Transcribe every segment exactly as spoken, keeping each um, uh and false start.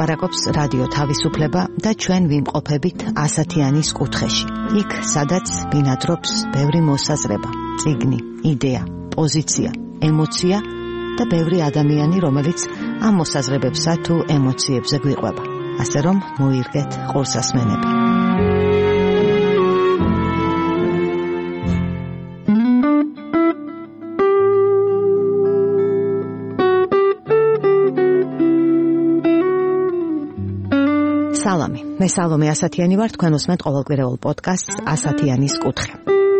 ლაპარაკობს რადიო თავისუფლება და ჩვენ ვიმყოფებით ასათიანის კუთხეში. იქ, სადაც ბინადრობს ბევრი მოსაზრება, წიგნი, იდეა, პოზიცია, ემოცია და ბევრი ადამიანი, რომელიც ამ მოსაზრებებსა თუ ემოციებზე გვიყვება. ასე რომ მოირგეთ ყურსასმენები. სალამი, მე სალომე ასათიანი ვარ, თქვენ უსმენთ ყოველკვირეულ პოდკასტს ასათიანის კუთხე.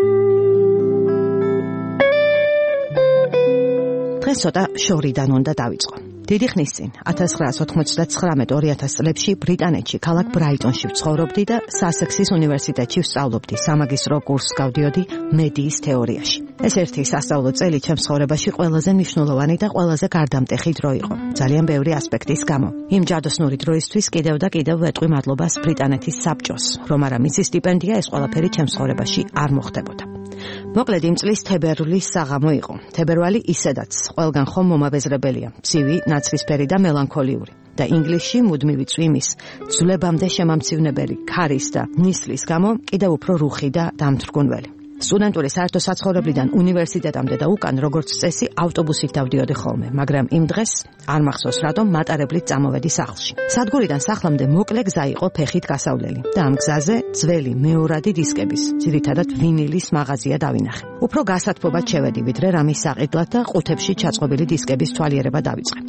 დღეს ცოტა შორიდან უნდა დავიწყო. დიდი ხნის წინ, ათას ცხრაას ოთხმოცდათცხრამეტ ორი ათას წლებში ბრიტანეთში, ქალაქ ბრაიტონში ვცხოვრობდი და სასექსის უნივერსიტეტში ვსწავლობდი სამაგისტრო კურსს გავდიოდი მედიის თეორიაში. ეს ერთი სასწავლო წელი ჩემს ცხოვრებაში ყველაზე მნიშვნელოვანი და ყველაზე გარდამტეხი დრო იყო. ძალიან ბევრი ასპექტის გამო. იმ ჯადოსნური დროისთვის კიდევ და კიდევ ვეტყვი მადლობას ბრიტანეთის საბჭოს, რომ არა მისი სტიპენდია ეს ყველაფერი ჩემს ცხოვრებაში არ მოხდებოდა. მოკლედ იმ წლის თებერვლის საღამო იყო. თებერვალი ისედაც ყველგან ხომ მომაბეზრებელია, ცივი, ნაცრისფერი და მელანქოლიური. და ინგლისში მუდმივი წვიმის, ძვლებამდე შემამცირებელი ქარის და ნისლის გამო კიდევ უფრო რუხი და დამთრგუნველი. სტუდენტური საერთო საცხოვრებლიდან უნივერსიტეტამდე და უკან როგორც წესი ავტობუსით დავდიოდი ხოლმე, მაგრამ იმ დღეს არ მახსოვს რატომ მატარებლით წამოვედი სახლში. სადგურიდან სახლამდე მოკლე გზა იყო ფეხით გასავლელი და ამ გზაზე ძველი მეორადი დისკების, ძირითადად ვინილის მაღაზია დავინახე. უფრო გასათბობად შევედი, ვიდრე რამის საყიდლად და ყუთებში ჩაწყობილი დისკების თვალიერება დავიწყე.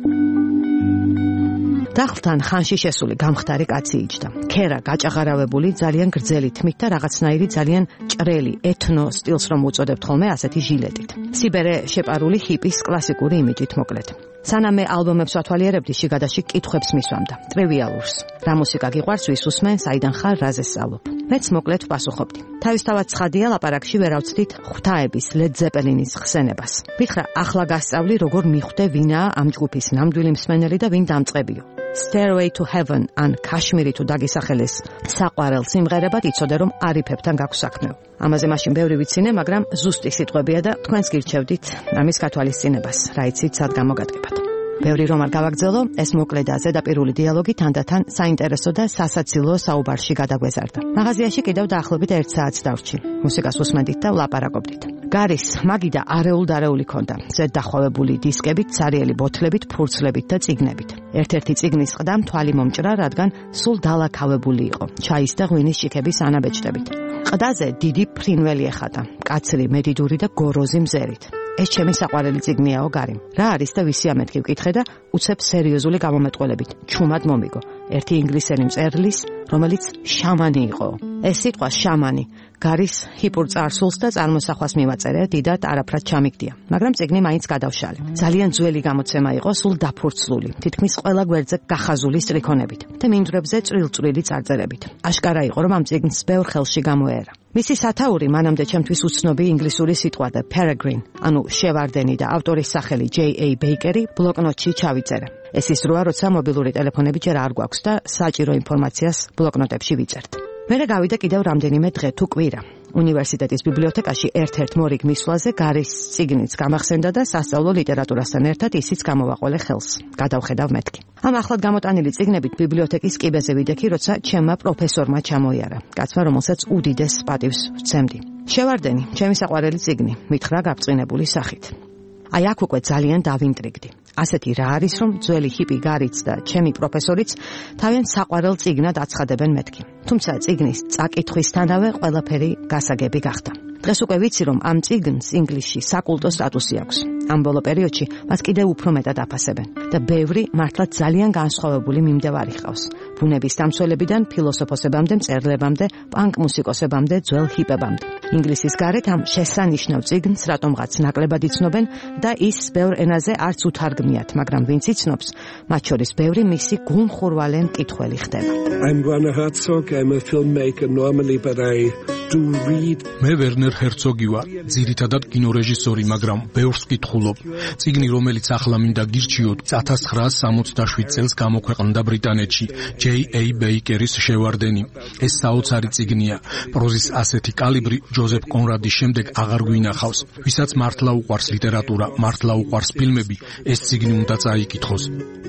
დახლთან ხანში შესული გამხდარი კაცი იჯდა. ქერა გაჭაღარავებული, ძალიან გრძელი თმით და რაღაცნაირი ძალიან ჭრელი ეთნო სტილს რომ უწოდებთ ხოლმე ასეთი ჟილეტით. სიბერე შეპარული ჰიპის კლასიკური იმიჯით მოკლედ. სანამ მე ალბომებს ვათვალიერებდი, შიგადაში კითხვებს მისვამდა. ტრივიალურს. რა მუსიკა გიყვარს, ვის უსმენ, საიდან ხარ, რაზე სწავლობ? მეც მოკლედ ვპასუხობდი. თავისთავად ცხადია, ლაპარაკში ვერ ავწდით ღვთაების ლედ ზეპელინის ხსენებას. ვითხრა, ახლა გასწავლი, როგორ მიხვდე ვინაა ამ ჯგუფის ნამდვილი მსმენელი და ვინ დამწყებიო. Stairway to Heaven ან ქაშმირი თუ დაგისახელეს საყვარელ სიმღერებად იცოდე რომ არიფებთან გაქვს საქმე. ამაზე მაშინ ბევრი ვიცინე, მაგრამ ზუსტი სიტყვებია და თქვენს გირჩევდით ამის გათვალისწინებას, რა იცით, სად გამოგადგებათ. ბევრი რომ არ გავაგრძელო, ეს მოკლე და ზედაპირული დიალოგი თანდათან საინტერესო და სასაცილო საუბარში გადაგვეზარდა. მაღაზიაში კიდევ დაახლოებით ერთ საათს დავრჩი. მუსიკას უსმენდით და ვლაპარაკობდით. გარის მაგიდა არეულ-დარეული ქონდა, ზედ დახვევებული დისკებით, ცარიელი ბოთლებით, ფურცლებით და წიგნებით. ერთ-ერთი წიგნის ყდამ თვალი მომჭრა, რადგან სულ დალაქავებული იყო, ჩაის და ღვინის ჭიქების ანაბეჭდებით. ყდაზე დიდი ფრინველი ეხატა, კაცრი, მედიდური და გოროზი მზერით. ეს ჩემი საყვარელი წიგნიაო გარი. რა არის და ვისი ამეთქი ვკითხე და უცებ სერიოზული გამომეტყველებით. ჩუმად მომიგო. ერთი ინგლისელი მწერლის, რომელიც შამანი იყო. ეს სიტყვა შამანი გარის ჰიპურ წარსულს და წარმოსახვას მივაწერე, დიდად არაფრად ჩამიგდია. მაგრამ წიგნი მაინც გადავშალე. ძალიან ძველი გამოცემა იყო, სულ დაფურცლული, თითქმის ყველა გვერდზე გახაზული სტრიქონებით და მინდვრებზე წვრილ-წვრილი წარწერებით. აშკარა იყო, რომ ამ წიგნს ბევრ ხელში გამოეერა. მისი სათაური მანამდე ჩემთვის უცნობი ინგლისური სიტყვა და Peregrine, ანუ შევარდენი და ავტორის სახელი ჯეი ეი ბეიკერი ბლოკნოტში ჩავიწერე. ეს ის დროა, როცა მობილური ტელეფონები ჯერ არ გვაქვს და საჭირო ინფორმაციას ბლოკნოტებში ვიწერთ. მერე გავიდა კიდევ რამდენიმე დღე თუ კვირა. უნივერსიტეტის ბიბლიოთეკაში ერთ-ერთ მორიგ მისვლაზე გარის წიგნიც გამახსენდა და სასწავლო ლიტერატურასთან ერთად ისიც გამოვაყოლე ხელს. გადავხედავ მეთქი. ამ ახლად გამოტანილი წიგნებით ბიბლიოთეკის კიბეზე ვიდექი, როცა ჩემმა პროფესორმა ჩამოიარა. კაცმა, რომელსაც უდიდეს პატივს ვცემდი. შევარდენი, ჩემი საყვარელი წიგნი, მითხრა გაბწყინებული სახით. აი აქ უკვე ძალიან დავინტრიგდი. ასეთი რა არის, რომ ძველი ჰიპი გარიც და ჩემი პროფესორიც თავიანთ საყვარელ წიგნად აცხადებენ მეთქი. თუმცა წიგნის წაკითხვისთანავე ყველაფერი გასაგები გახდა. დღეს უკვე ვიცი, რომ ამ წიგნს ინგლისში საკულტო სტატუსი აქვს. ამ ბოლო პერიოდში მას კიდევ უფრო მეტად აფასებენ და ბევრი მართლა ძალიან განსხვავებული მიმდევარი ჰყავს. ბუნების დამცველებიდან ფილოსოფოსებამდე, მწერლებამდე, პანკ მუსიკოსებამდე, ძველ ჰიპებამდე. ინგლისის გარეთ ამ შესანიშნავ წიგნს რატომღაც ნაკლებად იცნობენ და ის ბევრ ენაზე არც უთარგმნიათ, მაგრამ ვინც იცნობს, მათ შორის ბევრი მისი გულმხურვალე მკითხველი ხდება. I'm Werner Herzog, I'm a filmmaker normally, but I do read. მე ვერნერ ჰერცოგი ვარ, ძირითადად კინორეჟისორი, მაგრამ ბევრს ვკითხულობ. წიგნი, რომელიც ახლა მინდა გირჩიოთ, ათას ცხრაას სამოცდაშვიდ წელს გამოქვეყნდა ბრიტანეთში, ჯეი ეი ბეიკერის შევარდენი. ეს საოცარი წიგნია. პროზის ასეთი კალიბრი ჯოზეფ კონრადის შემდეგ აღარ გვინახავს. ვისაც მართლა უყვარს ლიტერატურა, მართლა უყვარს ფილმები, ეს წიგნი უნდა წაიკითხოს.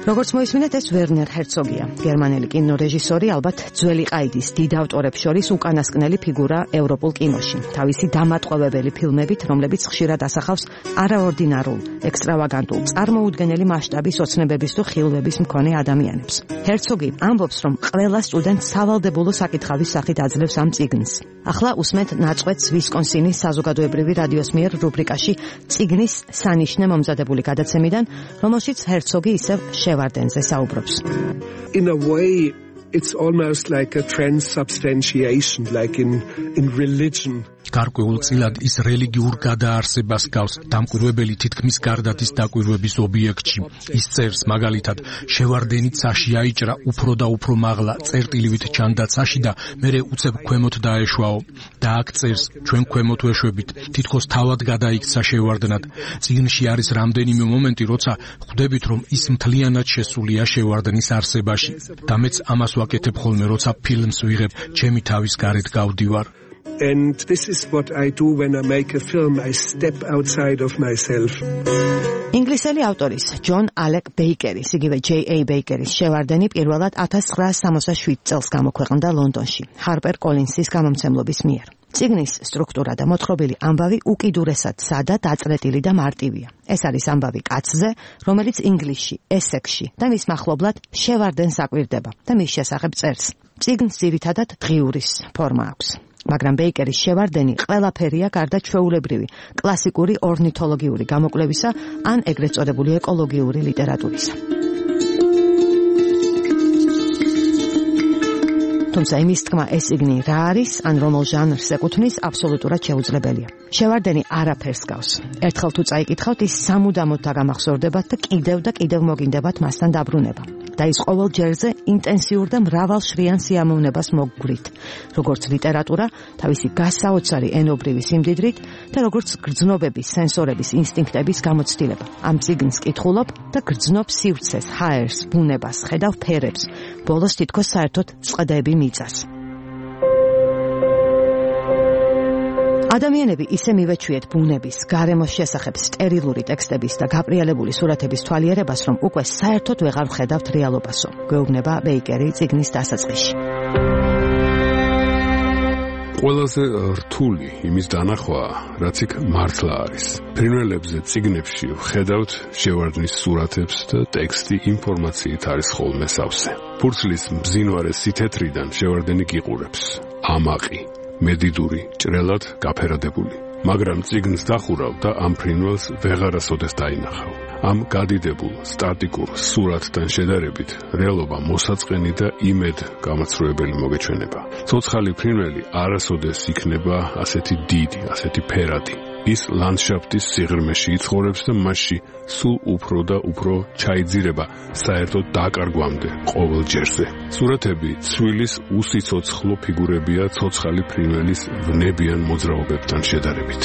როგორც მოისმინეთ, ეს ვერნერ ჰერცოგია, გერმანელი კინორეჟისორი, ალბათ ძველი ყაიდის დიდ ავტორებს შორის უკანასკნელი ფიგურა ევროპულ კინოში. თავისი დამატყობებელი ფილმებით, რომლებიც ხშირად ასახავს არაორდინარულ, ექსტრავაგანტულ, წარმოუდგენელი მასშტაბის ოცნებების თუ ხილვების მქონე ადამიანებს. ჰერცოგი ამბობს, რომ ყველა სტუდენტს სავალდებულო საკითხავის სახით აძლევს ამ წიგნს. ახლა უსმენთ ნაწყვეტს ვისკონსინის საზოგადოებრივი რადიოს მიერ რუბრიკაში წიგნის სანიშნე მომზადებული გადაცემიდან, რომელშიც ჰერცოგი ისევ შევარდენზე საუბრობს. In a way, it's almost like a transubstantiation, like in, in religion. გარკვეულწილად ის რელიგიურ გადაარსებას გავს დამკვირვებელი თითქმის გარდათ ის დაკვირვების ობიექტში. ის წერს მაგალითად, შევარდენი ცაში აიჭრა უფრო და უფრო მაღლა, წერტილივით ჩანდა ცაში და მერე უცებ ქვემოთ დაეშვაო. და აქ წერს, ჩვენ ქვემოთ ვეშვებით, თითქოს თავად გადაიქცა შევარდნად. წიგნში არის რამდენიმე მომენტი, როცა ხვდებით, რომ ის მთლიანად შესულია შევარდნის არსებაში. და მეც ამას ვაკეთებ ხოლმე, როცა ფილმს ვიღებ, ჩემი თავის გარეთ გავდივარ. And this is what I do when I make a film. I step outside of myself. ინგლისელი ავტორის ჯონ ალეკ ბეიკერის, იგივე ჯეი ეი ბეიკერის შევარდენი პირველად ათას ცხრაას სამოცდაშვიდ წელს გამოქვეყნდა ლონდონში, ჰარპერ კოლინსის გამომცემლობის მიერ. წიგნის სტრუქტურა და მოთხრობილი ამბავი უკიდურესად სადა, დაწრეტილი და მარტივია. ეს არის ამბავი კაცზე, რომელიც ინგლისში, ესექსში და მის მახლობლად შევარდენს აკვირდება და მის შესახებ წერს. წიგნს ძირითადად დღიურის ფორმა აქვს. მაგრამ ბეიკერის შევარდენი ყველაფერია გარდა ჩვეულებრივი, კლასიკური ორნითოლოგიური გამოკვლევისა ან ეგრეთ წოდებული ეკოლოგიური ლიტერატურისა. თუმცა იმის თქმა ეს წიგნი რა არის, ან რომელ ჟანრს ეკუთვნის, აბსოლუტურად შეუძლებელია. შევარდენი არაფერს გავს. ერთხელ თუ წაიკითხავთ, ის სამუდამოდ დაგამახსოვრდებათ და კიდევ და კიდევ მოგინდებათ მასთან დაბრუნება. და ის ყოველ ჯერზე ინტენსიურ და მრავალშრიან სიამოვნებას მოგგვირთ, როგორც ლიტერატურა, თავისი გასაოცარი ენობრივი სიმდიდრით და როგორც გრძნობების, სენსორების, ინსტინქტების გამოცდილება. ამ წიგნს კითხულობ და გრძნობ სივრცეს, ჰაერს, ბუნებას, ხედავ ფერებს, ბოლოს თითქოს საერთოდ წყდები მიწას. ადამიანები ისე მივეჩვიეთ ბუნების, გარემოს შესახებ სტერილური ტექსტების და გაპრიალებული სურათების თვალიერებას, რომ უკვე საერთოდ ვეღარ ვხედავთ რეალობასო. გვეუბნება ბეიკერი წიგნის დასაწყისში. ყველაზე რთული იმის დანახვაა, რაც იქ მართლა არის. ფრინველებზე წიგნებში ვხედავთ შევარდნის სურათებს და ტექსტი ინფორმაციით არის ხოლმე სავსე. ფურცლის მბზინვარე სითეთრიდან შევარდენი გიყურებს. ამაყი, მედიდური, ჭრელად გაფერადებული. მაგრამ წიგნს დახურავ და ამ ფრინველს ვეღარასოდეს დაინახავ. ამ გადიდებულ, სტატიკურ სურათთან შედარებით, რეალობა მოსაწყენი და იმედ გამაცრუებელი მოგეჩვენება. ცოცხალი ფრინველი არასოდეს იქნება ასეთი დიდი, ასეთი ფერადი. ის ლანდშაფტის სიღრმეში იცხოვრებს და მასში სულ უფრო და უფრო ჩაიძირება საერთოდ დაკარგვამდე ყოველ ჯერზე. სურათები ცვილის უსიცოცხლო ფიგურებია ცოცხალი ფრინველის ვნებიან მოძრაობებთან შედარებით.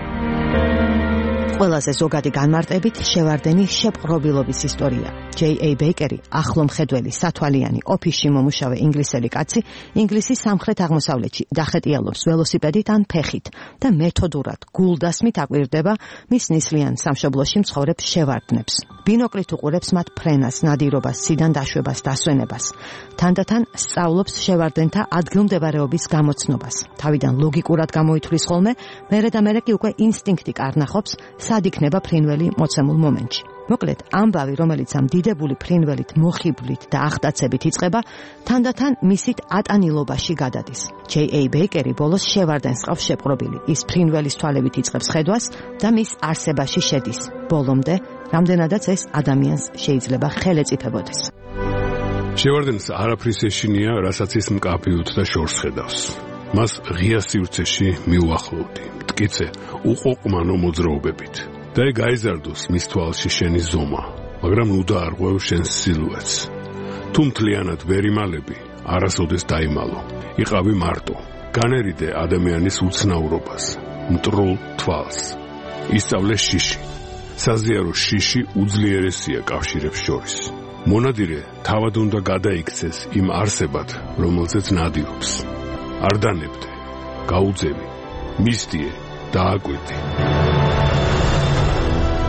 ყველაზე ზოგადი განმარტებით შევარდენის შეპყრობილობის ისტორია. ჯეი ეი ბეიკერი, ახლომხედველი, სათვალიანი, ოფისში მომუშავე ინგლისელი კაცი, ინგლისის სამხრეთ აღმოსავლეთში დახეტიალობს ველოსიპედით ან ფეხით და მეთოდურად, გულდასმით აკვირდება მის ნისლიან სამშობლოში მცხოვრებ შევარდნებს. ბინოკლით უყურებს მათ ფრენას, ნადირობას, ციდან დაშვებას, დასვენებას. თანდათან სწავლობს შევარდენთა ადგილმდებარეობის გამოცნობას. თავიდან ლოგიკურად გამოითვლის ხოლმე, მერე და მერე კი უკვე ინსტინქტი კარნახობს, სად იქნება ფრინველი მოცემულ მომენტში. მოკლედ, ამბავი, რომელიც ამ დიდებული ფრინველით მოხიბლით და ახტაცებით იწყება, თანდათან მისით ატანილობაში გადადის. ჯეი ეი ბეიკერი ბოლოს შევარდენს ყავს შეპყრობილი. ის ფრინველის თვალებით იწყებს ხედვას და მის არსებაში შედის. ბოლომდე, რამდენადაც ეს ადამიანს შეიძლება ხელეწიფებოდეს. შევარდენს არაფრის ეშინია, რასაც ის მკაფიოდ და შორს ხედავს. მას ღია სივრცეში მიუახლოვდი. მტკიცე, უყოყმანო მოძრაობებით. და ეგ გაიზარდოს მის თვალში შენი ზომა, მაგრამ ნუ დაარღვევ შენს სილუეტს. თუ მთლიანად ვერ იმალები, არასოდეს დაიმალო. იყავი მარტო, განერიდე ადამიანის უცნაურობას, მტრულ თვალს. ისწავლე შიში. საზიარო შიში უძლიერესია კავშირებს შორის. მონადირე თავად უნდა გადაიქცეს იმ არსებად, რომელზეც ნადირობს. არ დანებდე, გაუძევი, მისდიე და აკვირდი.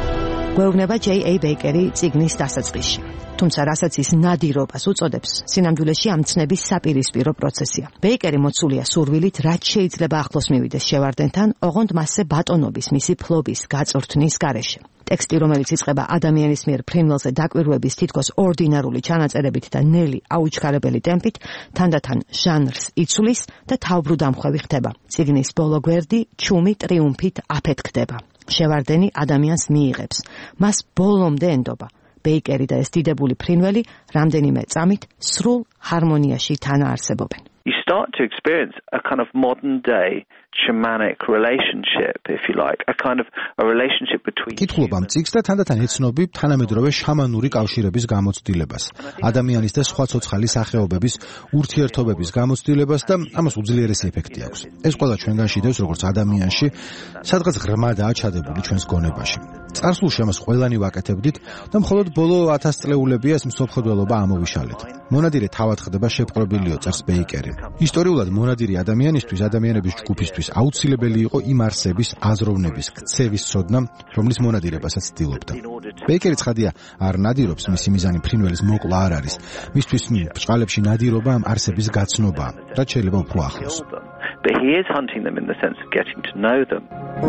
გვეუბნება ჯეი ეი ბეიკერი წიგნის დასაწყისში. თუმცა რასაც ის ნადირობას უწოდებს, სინამდვილეში ამ ცნების საპირისპირო პროცესია. ბეიკერი მოცულია სურვილით, რაც შეიძლება ახლოს მივიდეს შევარდენთან, ოღონდ მასზე ბატონობის, მისი ფლობის, გაწვრთნის გარეშე. ტექსტი, რომელიც იწყება ადამიანის მიერ ფრინველზე დაკვირვების თითქოს ორდინარული ჩანაწერებით და ნელი, აუჩქარებელი ტემპით, თანდათან ჟანრს იცვლის და თავბრუდამხვევი ხდება. წიგნის ბოლო გვერდი ჩუმი ტრიუმფით აფეთქდება. შევარდენი ადამიანს მიიღებს. მას ბოლომდე ენდობა. ბეიკერი და ეს დიდებული ფრინველი რამდენიმე წამით სრულ ჰარმონიაში თანაარსებობენ. You start to experience a kind of modern day shamanic relationship, if you like, a kind of a relationship between კითხულობ ამ წიგნს და თანდათან ეცნობი თანამედროვე შამანური კავშირების გამოცდილებას, ადამიანის და სხვა ცოცხალი სახეობების ურთიერთობების გამოცდილებას და ამას უძლიერესი ეფექტი აქვს. ეს ყველა ჩვენგანში დევს როგორც ადამიანში, სადღაც ღრმადაა ჩადებული ჩვენს გონებაში. წარსულში ამას ყველანი ვაკეთებდით და მხოლოდ ბოლო ათას წლეულებია ეს მსოფლმხედველობა ამოვიშალეთ. მონადირე თავად ხდება შეპყრობილიო, წერს ბეიკერი. ისტორიულად მონადირი ადამიანისთვის, ადამიანების ჯგუფისთვის აუცილებელი იყო იმ არსების, აზროვნების, ქცევის ცოდნა, რომლის მონადირებასაც ცდილობდა. ბეიკერი ცხადია, არ ნადირობს, მისი მიზანი ფრინველის მოკლა არ არის. მისთვის ბრჭყალებში ნადირობა ამ არსების გაცნობაა, რაც შეიძლება უფრო ახლოს. But he is hunting them in the sense of getting to know them.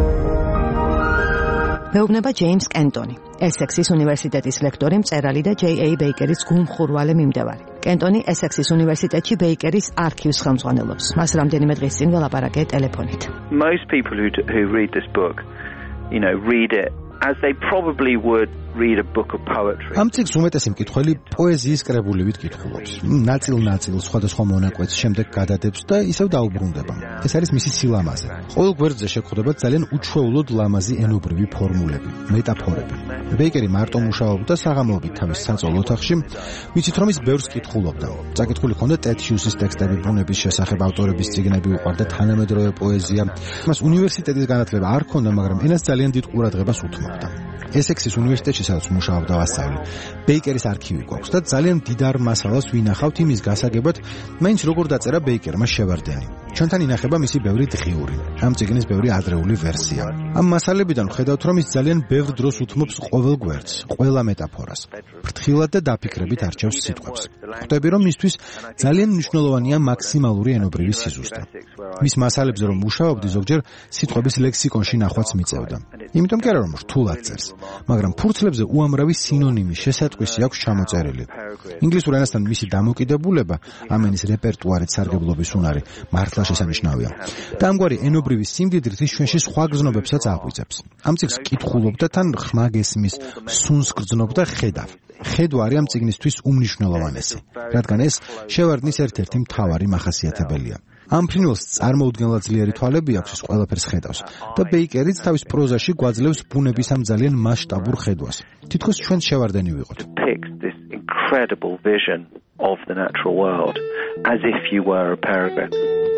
მეუბნება ჯეიმს კენტონი, ესექსის უნივერსიტეტის ლექტორი, მწერალი და ჯეი ეი ბეიკერის გულმხურვალე მიმდევარი. კენტონი ესექსის უნივერსიტეტში ბეიკერის არქივს ხელმძღვანელობს. მას რამდენიმე დღის წინ ველაპარაკე ტელეფონით. Most people who who read this book, you know, read it as they probably would read a book of poetry. ამ წიგნს უმეტესი მკითხველი პოეზიის კრებულებით კითხულობს. ნაწილ-ნაწილ სხვადასხვა მონაკვეთს შემდეგ გადადებს და ისევ დაუბრუნდება. ეს არის მისი სილამაზე. ყოველ გვერდზე შეგხვდება ძალიან უჩვეულოდ ლამაზი ენობრივი ფორმულები, მეტაფორები. ბეიკერი მარტო მუშაობდა საღამოობით თავის საწოლ ოთახში, ვიცით რომ ის ბევრს კითხულობდა. წაკითხული ჰქონდა ტედ ჰიუსის ტექსტები ბუნების შესახებ, ავტორების წიგნები უყვარდა, თანამედროვე პოეზია. მას უნივერსიტეტის განათლება არ ჰქონდა, მაგრამ ენას ძალიან დიდ ყურადღებას უთმობდა. ესექსის უნივერსიტეტში სადაც მუშაობდა ვასწავლი. ბეიკერის არქივი გვაქვს და ძალიან დიდარ მასალას ვინახავთ იმის გასაგებად, მაინც როგორ დაწერა ბეიკერმა შევარდენი. ჩვენთან ინახება მისი ბევრი დღიური, ამ წიგნის ბევრი ადრეული ვერსია. ამ მასალებიდან ხედავთ, რომ ის ძალიან ბევრ დროს უთმობს ყოველ გვერდს, ყველა მეტაფორას. ფრთხილად და დაფიქრებით არჩევს სიტყვებს. ხვდები, რომ მისთვის ძალიან მნიშვნელოვანია მაქსიმალური ენობრივი სიზუსტე. მის მასალებზე რომ მუშაობდი, ზოგჯერ სიტყვების ლექსიკონში ნახვაც მიწევდა. იმიტომ კი არა რომ რთულად წერს, მაგრამ ფურცლებზე უამრავი სინონიმი, შესატყვისი აქვს ჩამოწერილი. ინგლისურ ენასთან მისი დამოკიდებულება, ამ ენის რეპერტუარით სარგებლობის უნარი მართლა შესანიშნავია. და ამგვარი ენობრივი სიმდიდრით ის ჩვენში სხვა გრძნობებსაც აღვიძებს. ამ წიგნს კითხულობ და თან ხმა გესმის, სუნს გრძნობ და ხედავ. ხედვა არის ამ წიგნისთვის უმნიშვნელოვანესი, რადგან ეს შევარდნის ერთ-ერთი მთავარი მახასიათებელია. ამ ფრინველს წარმოუდგენლად ძლიერი თვალები აქვს, ის ყველაფერს ხედავს და ბეიკერიც თავის პროზაში გვაძლევს ბუნების ამ ძალიან მასშტაბურ ხედვას. თითქოს ჩვენ შევარდენი ვიყოთ. This incredible vision of the natural world as if you were a peregrine.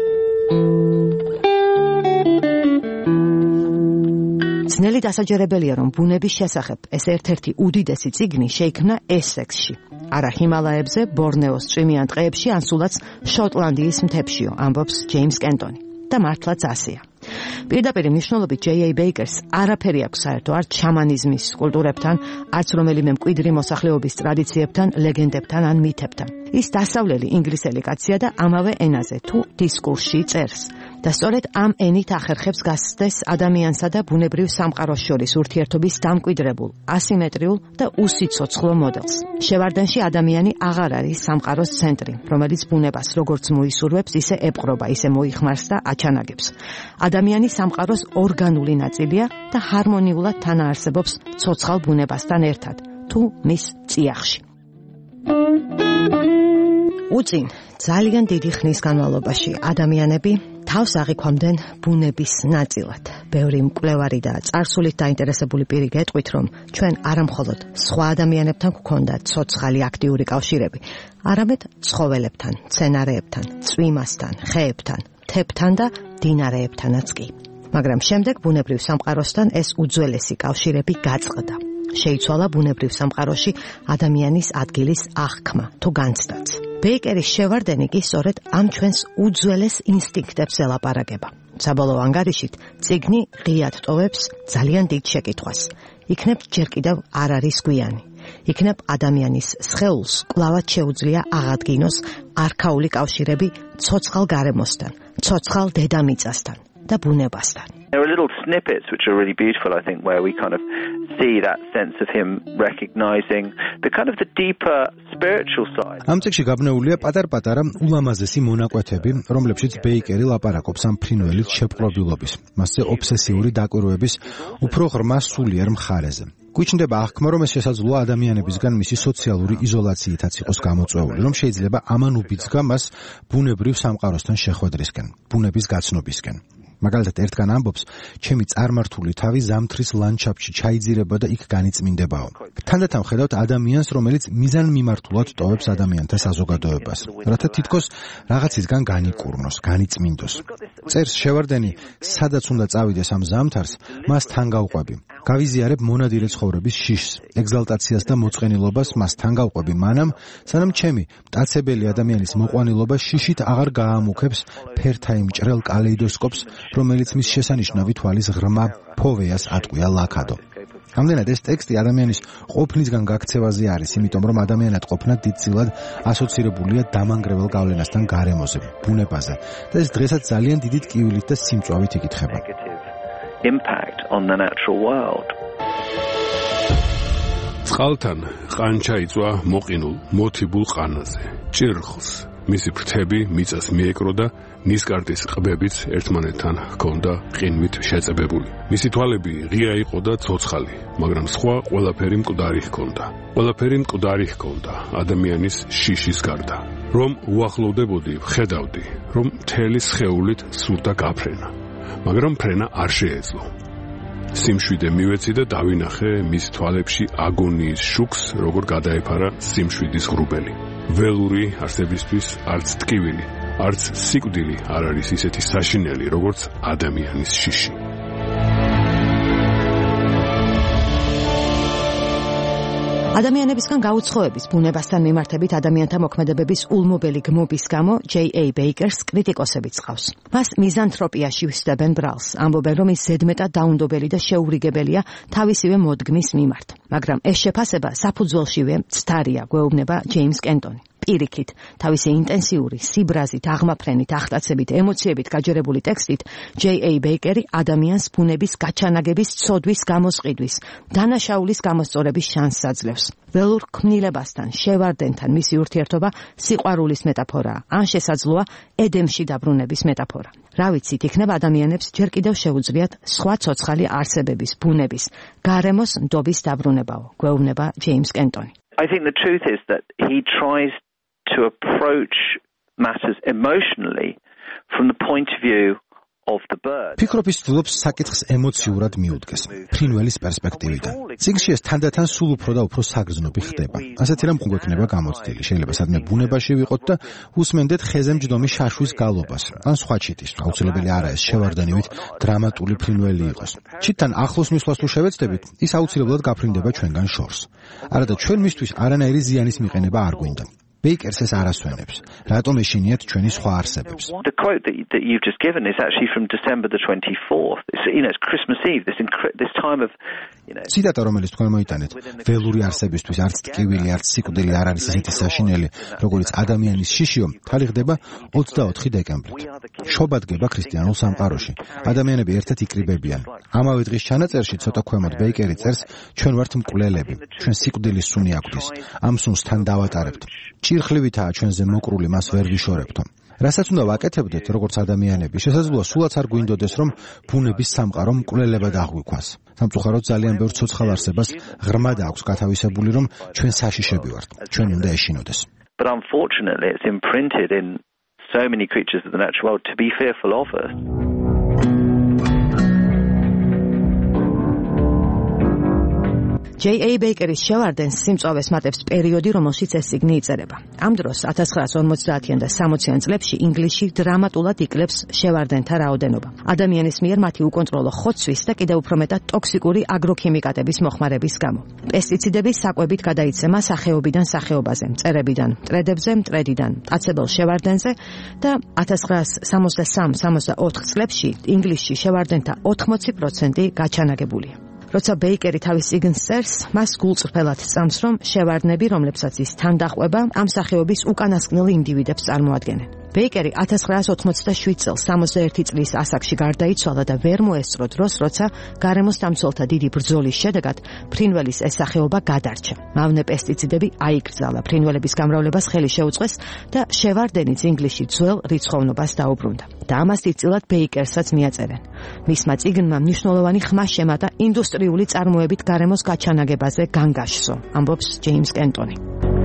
ძნელი დასაჯერებელია, რომ ბუნების შესახებ ეს ერთ-ერთი უდიდესი წიგნი შეიქმნა ესექსში. არა ჰიმალაებზე, ბორნეოს წვიმიან ტყეებში, ან სულაც შოტლანდიის მთებშიო, ამბობს ჯეიმს კენტონი. და მართლაც ასეა. პირდაპირ მნიშვნელობით ჯეი ეი ბეიკერს არაფერი აქვს საერთო არ შამანიზმის კულტურებთან, არც რომელიმე მკვიდრი მოსახლეობის ტრადიციებთან, ლეგენდებთან ან მითებთან. ის დასავლელი ინგლისელი კაცია და ამავე ენაზე თუ დისკურსში წერს. და სწორედ ამ ენით ახერხებს გასცდეს ადამიანსა და ბუნებრივ სამყაროს შორის ურთიერთობის დამკვიდრებულ, ასიმეტრიულ და უსიცოცხლო მოდელს. შევარდენში ადამიანი აღარ არის სამყაროს ცენტრი, რომელიც ბუნებას როგორც მოისურვებს, ისე ეპყრობა, ისე მოიხმარს და აჩანაგებს. ადამიანი სამყაროს ორგანული ნაწილია და ჰარმონიულად თანაარსებობს ცოცხალ ბუნებასთან ერთად, თუ მის წიაღში. უწინ ძალიან დიდი ხნის განმავლობაში ადამიანები თავს აღიქვამდნენ ბუნების ნაწილად. ბევრი მკვლევარი და წარსულით დაინტერესებული პირი გეტყვით, რომ ჩვენ არამხოლოდ სხვა ადამიანებთან გვქონდა ცოცხალი აქტიური კავშირები, არამედ ცხოველებთან, მცენარეებთან, წვიმასთან, ხეებთან, მთებთან და მდინარეებთანაც კი. მაგრამ შემდეგ ბუნებრივ სამყაროსთან ეს უძველესი კავშირები გაწყდა. შეიცვალა ბუნებრივ სამყაროში ადამიანის ადგილის აღქმა თუ განცდაც. ბეიკერის შევარდენი კი სწორედ ამ ჩვენს უძველეს ინსტინქტებს ელაპარაკება. საბოლოო ანგარიშით წიგნი ღიად ტოვებს ძალიან დიდ შეკითხვას. იქნებ ჯერ კიდევ არ არის გვიანი. იქნებ ადამიანის სხეულს კვლავად შეუძლია აღადგინოს არქაული კავშირები ცოცხალ გარემოსთან, ცოცხალ დედამიწასთან და ბუნებასთან. There are little snippets which are really beautiful, I think, where we kind of see that sense of him recognizing the kind of the deeper spiritual side. ამ წიგნში გაბნეულია პატარ-პატარა ულამაზესი მონაკვეთები, რომლებშიც ბეიკერი ლაპარაკობს ამ ფრინველის შეპყრობილობის, მასზე ობსესიური დაკვირვების უფრო ღრმა სულიერ მხარეზე. გვიჩნდება აღქმა, რომ ეს შესაძლოა ადამიანებისგან მისი სოციალური იზოლაციითაც იყოს გამოწვეული, რომ შეიძლება ამან უბიძგა მას ბუნებრივ სამყაროსთან შეხვედრისკენ, ბუნების გაცნობისკენ. მაგალითად, ერთგან ამბობს, ჩემი წარმართული თავი ზამთრის ლანდშაფტში ჩაიძირება და იქ განიწმინდებაო. თანდათან ვხედავთ ადამიანს, რომელიც მიზანმიმართულად ტოვებს ადამიანთა საზოგადოებას, რათა თითქოს რაღაცისგან განიკურნოს, განიწმინდოს. წერს შევარდენი, სადაც უნდა წავიდეს ამ ზამთარს, მას თან გავყვები. გავიზიარებ მონადირე ცხოვრების შიშს, ეგზალტაციას და მოწყენილობას მას თან გავყვები მანამ, სანამ ჩემი მტაცებელი ადამიანის მოყვანილობა შიშით აღარ გაამუქებს ფერთა იმ ჭრელ კალეიდოსკოპს, რომელიც მის შესანიშნავი თვალის ღრმა ფოვეას ატყვია ლაქადო. ამდენად ეს ტექსტი ადამიანის ყოფნისგან გაქცევაზე არის, იმიტომ რომ ადამიანად ყოფნა დიდწილად ასოცირებულია დამანგრეველ გავლენასთან გარემოზე, ბუნებაზე და ეს დღესაც ძალიან დიდი ტკივილით და სიმწვავით იკითხება. Impact on the natural world. წყალთან ყანჩა იწვა მოყინულ მოთიბულ ყანაზე. ჭირხლს მისი ფრთები მიწას მიეკრო და ნისკარტის ყბებიც ერთმანეთთან ჰქონდა ყინვით შეწებებული. მისი თვალები ღია იყო და ცოცხალი, მაგრამ სხვა ყველაფერი მკვდარი ჰქონდა. ყველაფერი მკვდარი ჰქონდა ადამიანის შიშის გარდა. რომ უახლოვდებოდი, ვხედავდი, რომ მთელი სხეულით სურდა გაფრენა. მაგრამ ფრენა არ შეეძლო. სიმშვიდე მივეცი და დავინახე მის თვალებში აგონიის შუქს, როგორ გადაეფარა სიმშვიდის ღრუბელი. ველური არსებისთვის არც ტკივილი, არც სიკვდილი არ არის ისეთი საშინელი, როგორც ადამიანის შიში. ადამიანებისგან გაუცხოების ბუნებასთან მიმართებით ადამიანთა მოქმედებების ულმობელი გმობის გამო ჯეი ეი ბეიკერს კრიტიკოსებიც ყავს. მას მიზანთროპიაში ვსდებენ ბრალს, ამბობენ, რომ ის ზედმეტად დაუნდობელი და შეურიგებელია თავისივე მოდგმის მიმართ. მაგრამ ეს შეფასება საფუძველშივე მცდარია, გვეუბნება ჯეიმს კენტონი. პირიქით, თავისი ინტენსიური, სიბრაზით, აღმაფრენით, ახტაცებით, ემოციებით გაჯერებული ტექსტით, ჯეი ეი ბეიკერი ადამიანს ბუნების გაჩანაგების ცოდვის გამოსყიდვის, დანაშაულის გამოსწორების შანსს აძლევს. ველურ ქმნილებასთან, შევარდენთან მისი ურთიერთობა სიყვარულის მეტაფორაა, ან შესაძლოა ედემში დაბრუნების მეტაფორა. რა ვიცით, იქნება ადამიანებს ჯერ კიდევ შეუძლიათ სხვა ცოცხალი არსებების, ბუნების, გარემოს ნდობის დაბრუნებაო, გვეუბნება ჯეიმს კენტონი. I think the truth is that he tries to approach matters emotionally from the point of view of the bird. ფიქრობის ცდილობს საკითხს ემოციურად მიუდგეს, ფრინველის პერსპექტივიდან. წიგნში ეს თანდათან სულ უფრო და უფრო საგრძნობი ხდება. ასეთი რამ გვექნება გამოცდილი. შეიძლება სადმე ბუნებაში ვიყოთ და უსმენდეთ ხეზე მჯდომი შაშვის გალობას, ან სხვა ჩიტის. აუცილებელი არა ეს შევარდენივით დრამატული ფრინველი იყოს. ჩიტთან ახლოს მისვლას თუ შევეცდებით, ის აუცილებლად გაფრინდება ჩვენგან შორს. არადა ჩვენ მისთვის არანაირი ზიანის მიყენება არ გვინდა. ბეიკერს ეს არ ასვენებს. რატომ ეშინიათ ჩვენი სხვა არსებებს? The quote that, that you've just given is actually from December the twenty-fourth. It's, you know, it's Christmas Eve, this, incre- this time of, you know... ციტატა, რომელიც თქვენ მოიტანეთ, ველური არსებისთვის არც ტკივილი, არც სიკვდილი არ არის ისეთი საშინელი, როგორც ადამიანის შიშიო, თარიღდება ოცდაოთხი დეკემბრით. შობა დგება ქრისტიანულ სამყაროში. ადამიანები ერთად იკრიბებიან. ამავე დღის ჩანაწერში ცოტა ქვემოთ ბეიკერი წერს, ჩვენ ვართ მკვლელები, ჩვენ სიკვდილის სუნი აქვთ. ამ სუნს თან დავატარებთ. ჭირხლივითაა ჩვენზე მოკრული, მას ვერ ვიშორებთო. რასაც უნდა ვაკეთებდეთ, როგორც ადამიანები, შესაძლოა სულაც არ გვინდოდეს, რომ ბუნების სამყარო მკვლელებად აღვიქვას. სამწუხაროდ ძალიან ბევრ ცოცხალ არსებას ღრმად აქვს გათავისებული, რომ ჩვენ საშიშები ვართ. ჩვენ უნდა ეშინოდეს. But unfortunately it's imprinted in so many creatures of the natural world to be fearful of us. ჯეი ეი ბეიკერის შევარდენს სიმწვავეს მატებს პერიოდი, რომელშიც ეს წიგნი იწერება. ამ დროს ათას ცხრაას ორმოცდაათიან და სამოციან წლებში ინგლისში დრამატულად იკლებს შევარდენთა რაოდენობა. ადამიანის მიერ მათი უკონტროლო ხოცვის და კიდევ უფრო მეტად ტოქსიკური აგროქიმიკატების მოხმარების გამო. პესტიციდები საკვებით გადაიცემა სახეობიდან სახეობაზე, მწერებიდან მტრედებზე, მტრედიდან მტაცებელ შევარდენზე და ათას ცხრაას სამოცდასამ სამოცდაოთხ წლებში ინგლისში შევარდენთა ოთხმოცი პროცენტი გაჩანაგებულია. როცა ბეიკერი თავის წიგნს წერს, მას გულწრფელად სწამს, რომ შევარდნები, რომლებსაც ის თან დაყვება, ამ სახეობის უკანასკნელ ინდივიდებს წარმოადგენენ. ბეიკერი ათას ცხრაას ოთხმოცდაშვიდ წელს სამოცდაერთი წლის ასაკში გარდაიცვალა და ვერ მოესწრო დროს, როცა გარემოს დამცველთა დიდი ბრძოლის შედეგად ფრინველის ეს სახეობა გადარჩა. მავნე პესტიციდები აიკრძალა, ფრინველების გამრავლებას ხელი შეუწყეს და შევარდენიც ინგლისში ძველ რიცხოვნობას დაუბრუნდა. და ამას დიდწილად ბეიკერსაც მიაწერენ. მისმა წიგნმა მნიშვნელოვანი ხმა შემატა ინდუსტრიული წარმოებით გარემოს გაჩანაგებაზე განგაშსო, ამბობს ჯეიმს კენტონი.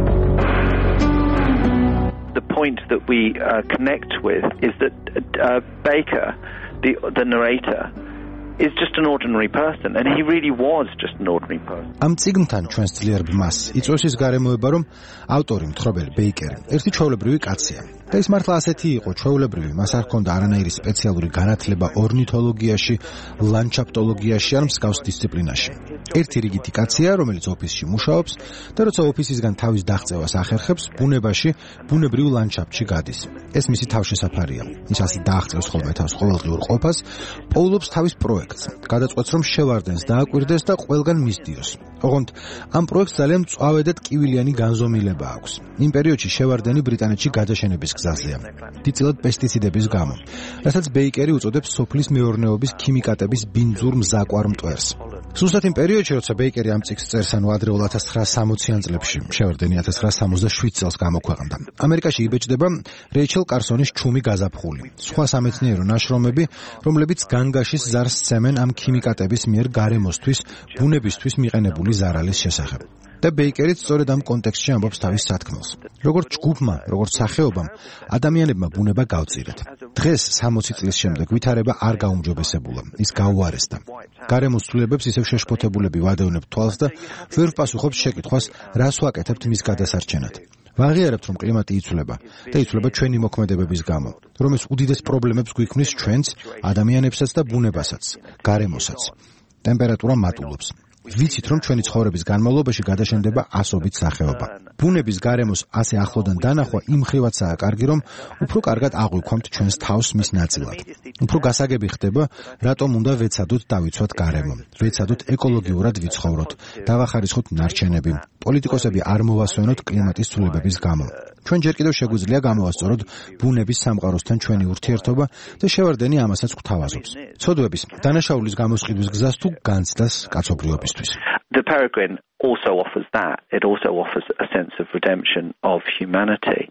The point that we uh, connect with is that uh, Baker, the the narrator, is just an ordinary person, and he really was just an ordinary person. ამ წიგნთან ჩვენს ძლიერ ბმას იწვევს ის გარემოება, რომ ავტორი მთხრობელი ბეიკერი ერთი ჩვეულებრივი კაცია. და ის მართლა ასეთი იყო ჩვეულებრივი, მას არ ჰქონდა არანაირი სპეციალური განათლება ორნითოლოგიაში, ლანდშაფტოლოგიაში ან მსგავს დისციპლინაში. ერთი რიგითი კაცია, რომელიც ოფისში მუშაობს და როცა ოფისისგან თავის დაღწევას ახერხებს, ბუნებაში, ბუნებრივ ლანდშაფტში გადის. ეს მისი თავშესაფარია. ის ასე დააღწევს ხოლმე თავს ყოველდღიურ ყოფას, პოულობს თავის პროექტს. გადაწყვეტს, რომ შევარდენს დააკვირდეს და ყველგან მისდიოს. ოღონდ ამ პროექტს ძალიან მწვავე და ტკივილიანი განზომილება აქვს. იმ პერიოდში შევარდენი ბრიტანეთში გადაშენების გზაზეა. დიდწილად პესტიციდების გამო, რასაც ბეიკერი უწოდებს სოფლის მეურნეობის ქიმიკატების ბინძურ მზაკვარ მტვერს. ზუსტად იმ პერიოდში, როცა ბეიკერი ამ წიგნს წერს, ანუ ადრეულ ათას ცხრაას სამოციან წლებში, შევარდენი ათას ცხრაას სამოცდაშვიდ წელს გამოქვეყნდა. ამერიკაში იბეჭდება რეიჩელ კარსონის ჩუმი გაზაფხული. სხვა სამეცნიერო ნაშრომები, რომლებიც განგაშის ზარს სცემენ ამ ქიმიკატების მიერ გარემოსთვის, ბუნებისთვის მიყენებული ზარალის შესახებ. და ბეიკერიც სწორედ ამ კონტექსტში ამბობს თავის სათქმელს. როგორც ჯგუფმა, როგორც სახეობამ, ადამიანებმა ბუნება გავწირეთ. დღეს სამოცი წლის შემდეგ ვითარება არ გაუმჯობესებულა, ის გაუარესდა. გარემოს ცვლილებებს ისევ შეშფოთებულები ვადევნებთ თვალს და ვერ ვპასუხობთ შეკითხვას, რას ვაკეთებთ მის გადასარჩენად. ვაღიარებთ, რომ კლიმატი იცვლება და იცვლება ჩვენი მოქმედებების გამო, რომ ეს უდიდეს პრობლემებს გვიქმნის ჩვენს, ადამიანებსაც და ბუნებასაც, გარემოსაც. ტემპერატურა მატულობს. ვიცით, რომ ჩვენი ცხოვრების განმავლობაში გადაშენდება ასობით სახეობა. ბუნების გარემოს ასე ახლოდან დანახვა იმ ხრივაცაა კარგი, რომ უფრო კარგად აღვიქვამთ ჩვენს თავს მის ნაწილად. უფრო გასაგები ხდება, რატომ უნდა ვეცადოთ დავიცვათ გარემო, ვეცადოთ ეკოლოგიურად ვიცხოვროთ, დავახარისხოთ ნარჩენები. პოლიტიკოსები არ მოვასვენოთ კლიმატის ცვლილებების გამო. ჩვენ ჯერ კიდევ შეგვიძლია გამოვასწოროთ ბუნების სამყაროსთან ჩვენი ურთიერთობა და შევარდენი ამასაც გვთავაზობს. ცოდვების, დანაშაულის გამოსყიდვის გზას თუ განცდას კაცობრიობისთვის. The Peregrine also offers that. It also offers a sense of redemption of humanity.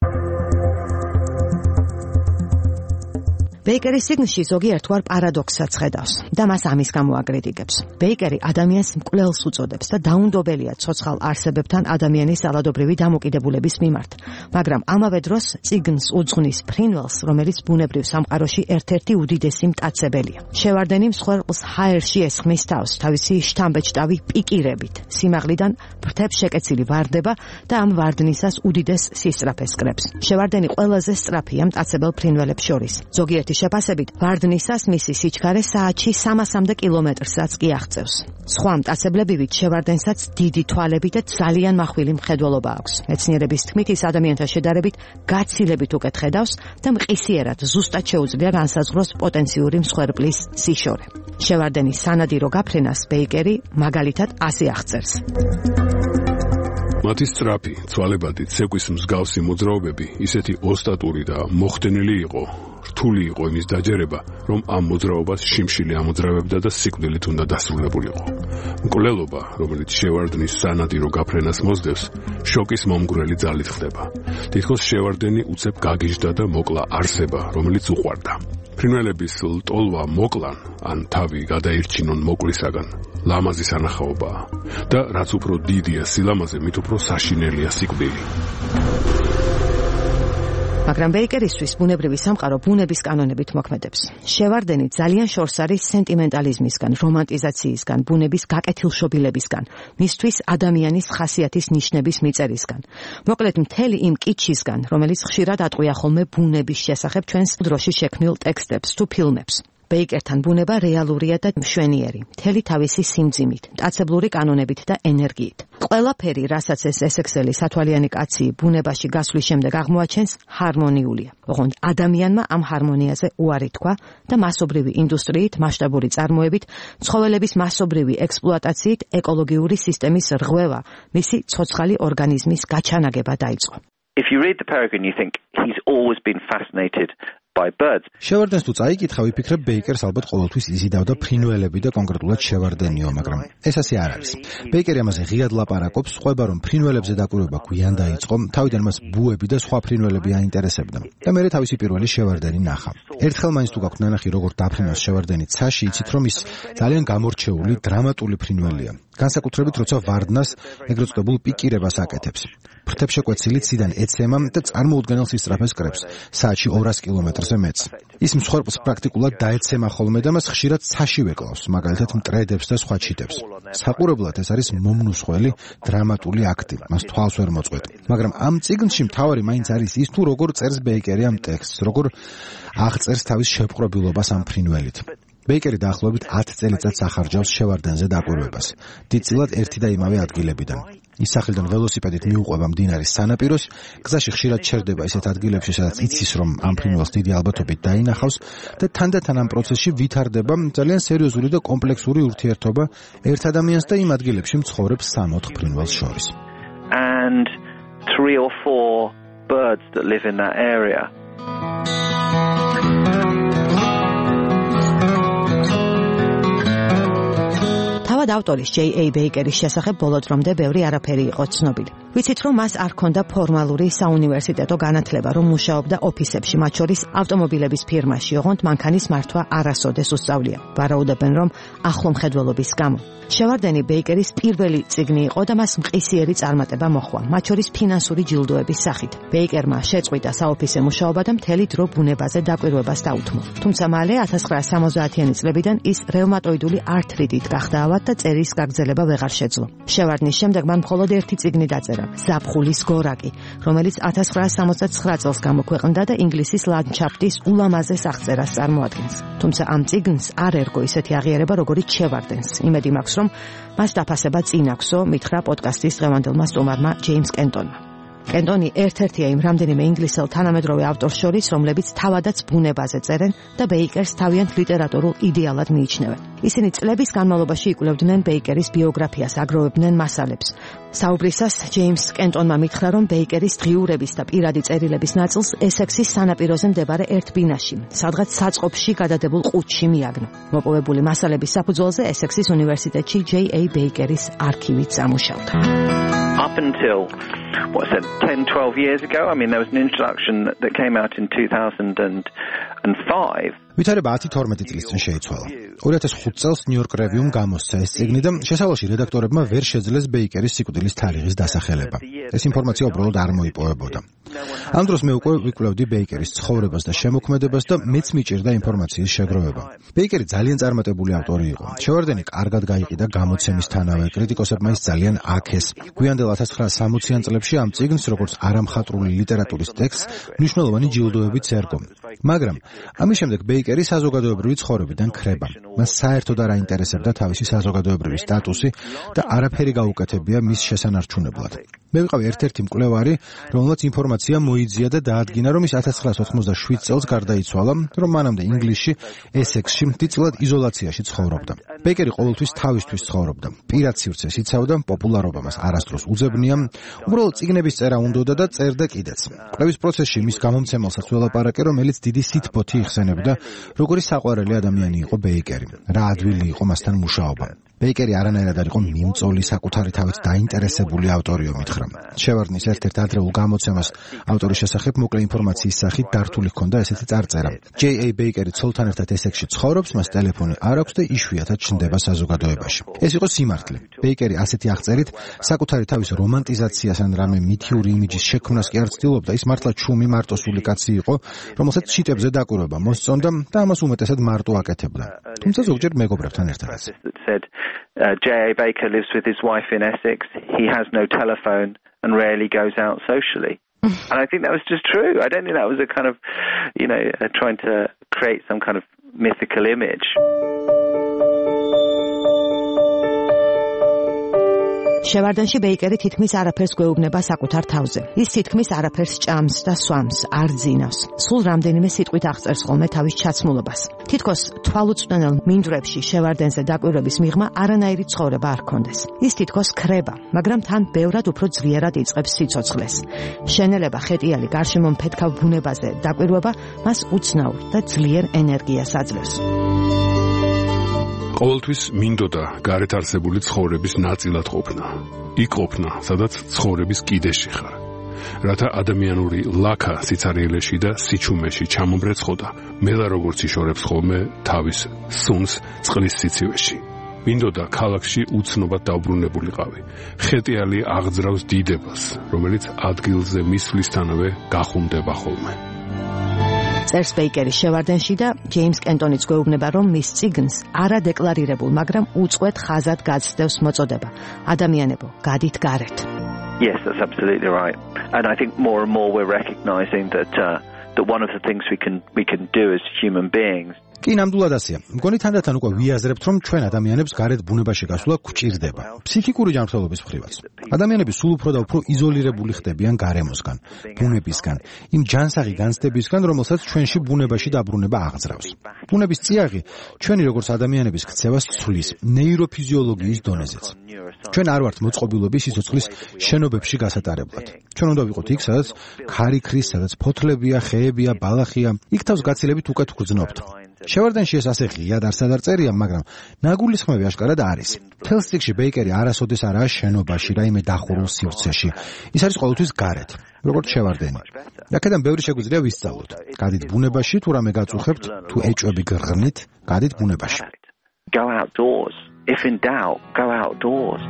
ბეიკერის წიგნში ზოგიერთ ვარ პარადოქსსაც ხედავს და მას ამის გამო აკრიტიკებს. ბეიკერი ადამიანს მკვლელს უწოდებს და დაუნდობელია ცოცხალ არსებებთან ადამიანის ძალადობრივი დამოკიდებულების მიმართ, მაგრამ ამავე დროს წიგნს უძღვნის ფრინველს, რომელიც ბუნებრივ სამყაროში ერთ-ერთი უდიდესი მტაცებელია. შევარდენი მსხვერპლს ჰაერში ესხმის თავს თავისი შთამბეჭდავი პიკირებით, სიმაღლიდან ფრთებს შეკეცილი ვარდება და ამ ვარდნისას უდიდეს სისწრაფეს კრებს. შევარდენი ყველაზე სწრაფია მტაცებელ ფრინველებს შორის. ზოგიერთი შეფასებით, ვარდნისას მისი სიჩქარე საათში სამასამდე კილომეტრსაც კი აღწევს. სხვა მტაცებლებივით შევარდენსაც დიდი თვალები და ძალიან მახვილი მხედველობა აქვს. მეცნიერების თქმით, ის ადამიანთა შედარებით გაცილებით უკეთ ხედავს და მყისიერად ზუსტად შეუძლია განსაზღვროს პოტენციური მსხვერპლის სიშორე. შევარდენის სანადირო გაფრენას ბეიკერი მაგალითად ასე აღწერს. მათი სწრაფი, ცვალებადი, ცეკვის მსგავსი მოძრაობები ისეთი ოსტატური და მოხდენილი იყო, რთული იყო იმის დაჯერება, რომ ამ მოძრაობას შიმშილი ამოძრავებდა და სიკვდილით უნდა დასრულებულიყო. მკვლელობა, რომელიც შევარდნის სანადირო გაფრენას მოსდევს, შოკის მომგვრელი ძალით ხდება. თითქოს შევარდენი უცებ გაგიჟდა და მოკლა არსება, რომელიც უყვარდა. ფრინველების ლტოლვა მოკლან, ან თავი გადაირჩინონ მოკლისაგან, ლამაზი სანახაობაა და რაც უფრო დიდია სილამაზე, მით უფრო საშინელია სიკვდილი. მაგრამ ბეიკერისთვის ბუნებრივი სამყარო ბუნების კანონებით მოქმედებს. შევარდენი ძალიან შორს არის სენტიმენტალიზმისგან, რომანტიზაციისგან, ბუნების გაკეთილშობილებისგან, მისთვის ადამიანის ხასიათის ნიშნების მიწერისგან. მოკლედ მთელი იმ კიჩისგან, რომელიც ხშირად ატყვია ხოლმე ბუნების შესახებ ჩვენს დროში შექმნილ ტექსტებს თუ ფილმებს. ბეიკერთან ბუნება რეალურია და მშვენიერი, მთელი თავისი სიმძიმით, მტაცებლური კანონებით და ენერგიით. ყველაფერი, რასაც ეს ესექსელი სათვალიანი კაცი ბუნებაში გასვლის შემდეგ აღმოაჩენს, ჰარმონიულია. ოღონდ ადამიანმა ამ ჰარმონიაზე უარი თქვა და მასობრივი ინდუსტრიით, მასშტაბური წარმოებით, ცხოველების მასობრივი ექსპლუატაციით ეკოლოგიური სისტემის რღვევა, მისი ცოცხალი ორგანიზმის გაჩანაგება დაიწყო. If you read the Peregrine, you think he's always been fascinated by birds. შევარდენს თუ წაიკითხა, ვიფიქრებ ბეიკერს ალბათ ყოველთვის იზიდავდა ფრინველები და კონკრეტულად შევარდენიო, მაგრამ ეს ასე არ არის. ბეიკერი ამაზე ღიად ლაპარაკობს, ყვება რომ ფრინველებზე დაკვირვება გვიან დაიწყო, თავიდან მას ბუები და სხვა ფრინველები აინტერესებდა. და მერე თავისი პირველი შევარდენი ნახა. ერთხელ მაინც თუ გაქვთ ნანახი როგორ დაფრინავს შევარდენი ცაში, იცით რომ ის ძალიან გამორჩეული, დრამატული ფრინველია. განსაკუთრებით როცა ვარდნას ეგრეთ წოდებულ პიკირებას აკეთებს. ფრთებშეკვეცილი ციდან ეცემა და წარმოუდგენელ სისწრაფეს კრებს, საათში ორას კილომეტრზე მეტს. ის მსხვერპლს პრაქტიკულად დაეცემა ხოლმე და მას ხშირად ცაში ვეკლავს, მაგალითად მტრედებს და სხვა ჩიტებს. საყურებლად ეს არის მომნუსხველი, დრამატული აქტი, მას თვალს ვერ მოწყვეტ. მაგრამ ამ წიგნში მთავარი მაინც არის ის თუ როგორ წერს ბეიკერი ამ ტექსტს, როგორ აღწერს თავის შეპყრობილობას ამ ფრინველით. ბეიკერი დაახლოებით ათი წელიწადს ახარჯავს შევარდენზე დაკვირვებას. დიდწილად ერთი და იმავე ადგილებიდან. ის სახლიდან ველოსიპედით მიუყვება მდინარის სანაპიროს, გზაში ხშირად ჩერდება ისეთ ადგილებში, სადაც იცის, რომ ამ ფრინველს დიდი ალბათობით დაინახავს და თანდათან ამ პროცესში ვითარდება ძალიან სერიოზული და კომპლექსური ურთიერთობა ერთ ადამიანს და იმ ადგილებში მცხოვრებ სამ-ოთხ ფრინველს შორის. And three or four birds that live in that area. თავად ავტორის ჯეი ეი ბეიკერის შესახებ ბოლო დრომდე ბევრი არაფერი იყო ცნობილი. ვიცით რომ მას არ ჰქონდა ფორმალური საუნივერსიტეტო განათლება, რომ მუშაობდა ოფისებში, მათ შორის ავტომობილების ფირმაში, ოღონდ მანქანის მართვა არასოდეს უსწავლია. ვარაუდობენ რომ ახლო მხედველობის გამო. შევარდენი ბეიკერის პირველი წიგნი იყო და მას მყისიერი წარმატება მოჰყვა, მათ შორის ფინანსური ჯილდოების სახით. ბეიკერმა შეწყვიტა საოფისე მუშაობა და მთელი დრო ბუნებაზე დაკვირვებას დაუთმო. თუმცა მალე ათას ცხრაასა სამოცდაათიანი წლებიდან ის რევმატოიდული ართრიტით გახდა ავად და წერის გაგრძელება ვეღარ შეძლო. შევარდნის შემდეგ მან მხოლოდ ერთი წიგნი დაწერა, ზაფხულის გორაკი, რომელიც ათას ცხრაასა სამოცდაცხრა წელს გამოქვეყნდა და ინგლისის ლანდშაფტის ულამაზეს აღწერას წარმოადგენს. თუმცა ამ წიგნს არ ერგო ისეთი აღიარება, როგორიც შევარდენს. იმედი მაქვს, რომ მას დაფასება წინ აქვსო, მითხრა პოდკასტის დღევანდელმა სტუმარმა ჯეიმს კენტონმა. კენტონი ერთ-ერთია იმ რამდენიმე ინგლისელ თანამედროვე ავტორს შორის, რომლებიც თავადაც ბუნებაზე წერენ და ბეიკერს თავიანთ ლიტერატურულ იდეალად მიიჩნევენ. ისინი წლების განმავლობაში იკვლევდნენ ბეიკერის ბიოგრაფიას, აგროვებდნენ მასალებს. საუბრისას ჯეიმს კენტონმა მითხრა, რომ ბეიკერის დღიურების და პირადი წერილების ნაწილს ესექსის სანაპიროზე მდებარე ერთ ბინაში, სადღაც საწყობში გადადებულ ყუთში მიაგნო. მოპოვებული მასალების საფუძველზე ესექსის უნივერსიტეტში ჯეი ეი ბეიკერის არქივით ამუშავდა. Up until what's that, ten, twelve years ago, I mean, there was an introduction that came out in two thousand five. ვითარება ათი თორმეტი წლის წინ შეიცვალა. ორი ათას ხუთი წელს ნიუ-იორკ რევიუმ გამოსცა ეს წიგნი და შესავალში რედაქტორებმა ვერ შეძლეს ბეიკერის სიკვდილის თარიღის დასახელება. ეს ინფორმაცია უბრალოდ არ მოიპოვებოდა. ამ დროს მე უკვე ვიკვლევდი ბეიკერის ცხოვრებას და შემოქმედებას და მეც მიჭირდა ინფორმაციის შეგროვება. ბეიკერი ძალიან წარმატებული ავტორი იყო. შევარდენი კარგად გაიყიდა გამოცემისთანავე, კრიტიკოსებმა ის ძალიან აქეს. გვიანდელ ათას ცხრაასა სამოციან წლებში ამ წიგნს, როგორც არამხატვრული ლიტერატურის ტექსტს, მნიშვნელოვანი ჯილდოებიც ერგო. მაგრამ ამის შემდეგ ბეიკერი საზოგადოებრივი ცხოვრებიდან ქრება. მას საერთოდ არ აინტერესებდა თავისი საზოგადოებრივი სტატუსი და არაფერი გაუკეთებია მის შესანარჩუნებლად. მე ვიყავი ერთ-ერთი მკვლევარი, რომელმაც ინფორმაცია მოიძია და დაადგინა, რომ ის ათას ცხრაასა ოცდაშვიდ წელს გარდაიცვალა, რომ მანამდე ინგლისში, ესექსში, დიდწილად იზოლაციაში ცხოვრობდა. ბეიკერი ყოველთვის თავისთვის ცხოვრობდა. პირად სივრცეს იცავდა, პოპულარობა მას არასდროს უძებნია, უბრალოდ წიგნების წერა უნდოდა და წერდა კიდეც. კვლევის პროცესში მის გამომცემელსაც ველაპარაკე, რომელიც დიდი სითბოთი იხსენებდა როგორი საყვარელი ადამიანი იყო ბეიკერი, რა ადვილი იყო მასთან მუშაობა. ბეიკერი არანაირად არ იყო მიმწოლი, საკუთარი თავით დაინტერესებული ავტორიო მითხრა. შევარდნის ერთ-ერთ ადრეულ გამოცემას ავტორის შესახებ მოკლე ინფორმაციის სახით დართული ჰქონდა ესეთი წარწერა. ჯეი ეი ბეიკერი ცოლთან ერთად ესექსში ცხოვრობს, მას ტელეფონი არ აქვს და იშვიათად ჩნდება საზოგადოებაში. ეს იყო სიმართლე. ბეიკერი ასეთი აღწერით საკუთარი თავის რომანტიზაციას ან რამე მითიური იმიჯის შექმნას კი არ ცდილობდა. ის მართლა ჩუმი მარტოსული კაცი იყო, რომელსაც ჩიტებზე დაკვირვება მოსწონდა და ამას უმეტესად მარტო აკეთებდა. თუმცა ზოგჯერ მეგობრებთან ერთადაც. Uh, J A Baker lives with his wife in Essex. He has no telephone and rarely goes out socially. And I think that was just true. I don't think that was a kind of, you know, uh, trying to create some kind of mythical image. შევარდენში ბეიკერი თითქმის არაფერს გვეუბნება საკუთარ თავზე. ის თითქმის არაფერს ჭამს და სვამს, არ ძინავს. სულ რამდენიმე სიტყვით აღწერს ხოლმე თავის ჩაცმულობას. თითქოს თვალუწვდენელ მინდვრებში შევარდენზე დაკვირვების მიღმა არანაირი ცხოვრება არ ჰქონდეს. ის თითქოს ქრება, მაგრამ თან ბევრად უფრო ძლიერად იწყებს სიცოცხლეს. შენელება, ხეტიალი, გარშემო მფეთქავ ბუნებაზე დაკვირვება მას უცნაურ და ძლიერ ენერგიას აძლევს. ყოველთვის მინდოდა გარეთ არსებული ცხოვრების ნაწილად ყოფნა. იქ ყოფნა, სადაც ცხოვრების კიდეში ხარ. რათა ადამიანური ლაქა სიცარიელეში და სიჩუმეში ჩამომბრეცხოდა, მელა როგორც იშორებს ხოლმე თავის სუნს წყლის სიცივეში. მინდოდა ქალაქში უცნობად დაუბრუნებულიყავი. ხეტიალი აღძრავს დიდებას, რომელიც ადგილზე მისვლისთანავე გახუნდება ხოლმე. წერს ბეიკერი შევარდენში და ჯეიმს კენტონიც გვეუბნება, რომ მის წიგნს არადეკლარირებულ, მაგრამ უწყვეტ ხაზად გაცდევს მოწოდება. ადამიანებო, გადით გარეთ. Yes, that's absolutely right. And I think more and more we're recognizing that uh, that one of the things we can we can do as human beings კი ნამდვილად ასეა. მგონი თანდათან უკვე ვიაზრებთ, რომ ჩვენ ადამიანებს გარეთ ბუნებაში გასვლა გვჭირდება. ფსიქიკური ჯანმრთელობის მხრივაც. ადამიანები სულ უფრო და უფრო იზოლირებული ხდებიან გარემოსგან, ბუნებისგან, იმ ჯანსაღი განცდებისგან, რომელსაც ჩვენში ბუნებაში დაბრუნება აღძრავს. ბუნების წიაღი ჩვენი როგორც ადამიანების ქცევას ცვლის ნეიროფიზიოლოგიის დონეზეც. ჩვენ არ ვართ მოწყობილები სიცოცხლის შენობებში გასატარებლად. ჩვენ უნდა ვიყოთ იქ, სადაც ქარი ქრის, სადაც ფოთლებია, ხეებია, ბალახია, იქ თავს გაცილებით უკეთ ვგრძნობთ. შევარდენში ეს ასე ღიად არსად არ წერია, მაგრამ ნაგულისხმები აშკარად არის. თელს წიგნში ბეიკერი არასოდეს არაა შენობაში, რაიმე დახურულ სივრცეში. ის არის ყოველთვის გარეთ, როგორც შევარდენი. აქედან ბევრი შეგვიძლია ვისწავლოთ. გადით ბუნებაში, თუ რამე გაწუხებთ, თუ ეჭვები გრღნით, გადით ბუნებაში. Go outdoors. If in doubt, go outdoors.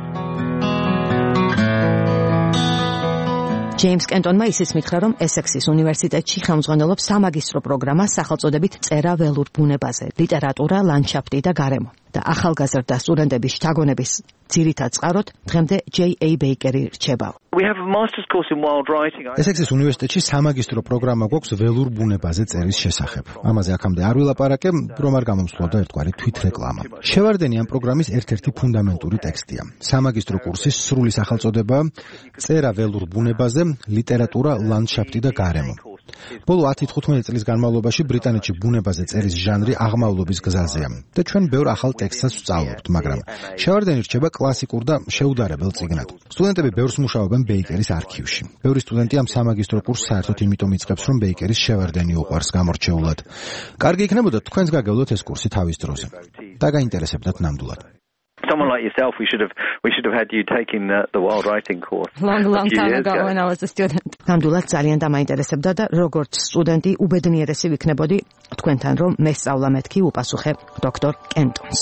ჯეიმს კენტონმა ისიც მითხრა, რომ ესექსის უნივერსიტეტში ხელმძღვანელობს სამაგისტრო პროგრამა სახელწოდებით წერა ველურ ბუნებაზე, ლიტერატურა, ლანდშაფტი და გარემო. და ახალგაზრდა სტუდენტების შთაგონების ძირითად წყაროდ დღემდე ჯეი ეი ბეიკერი რჩება. We have a master's course in wild writing. ესექსის უნივერსიტეტში სამაგისტრო პროგრამა გვაქვს ველურ ბუნებაზე წერის შესახებ. ამაზე აქამდე არ ვილაპარაკე, რომ არ გამომსვლოდა ერთგვარი თვითრეკლამა. შევარდენი ამ პროგრამის ერთ-ერთი ფუნდამენტური ტექსტია. სამაგისტრო კურსის სრული სახელწოდება წერა ველურ ბუნებაზე, ლიტერატურა, ლანდშაფტი და გარემო. ბოლო ათი-თხუთმეტი წლის განმავლობაში ბრიტანეთში ბუნებაზე წერის ჟანრი აღმავლობის გზაზეა და ჩვენ ბევრ ახალ ტექსტსაც ვსწავლობთ, მაგრამ შევარდენი რჩება კლასიკურ და შეუდარებელ წიგნად. სტუდენტები ბევრს მუშაობენ ბეიკერის არქივში. ბევრი სტუდენტი ამ სამაგისტრო კურსს საერთოდ იმიტომ იწყებს, რომ ბეიკერის შევარდენი უყვარს გამორჩეულად. კარგი იქნებოდა თქვენს გაგევლოთ ეს კურსი თავის დროზე და გაინტერესებდათ ნამდვილად. Someone like yourself, we should have we should have had you taking the, the wild writing course. Long, long time ago when I was a student. ნამდვილად ძალიან დამაინტერესებდა და როგორც სტუდენტი უბედნიერესი ვიქნებოდი თქვენთან, რომ მე სწავლა მეთქი უპასუხე დოქტორ კენტონს.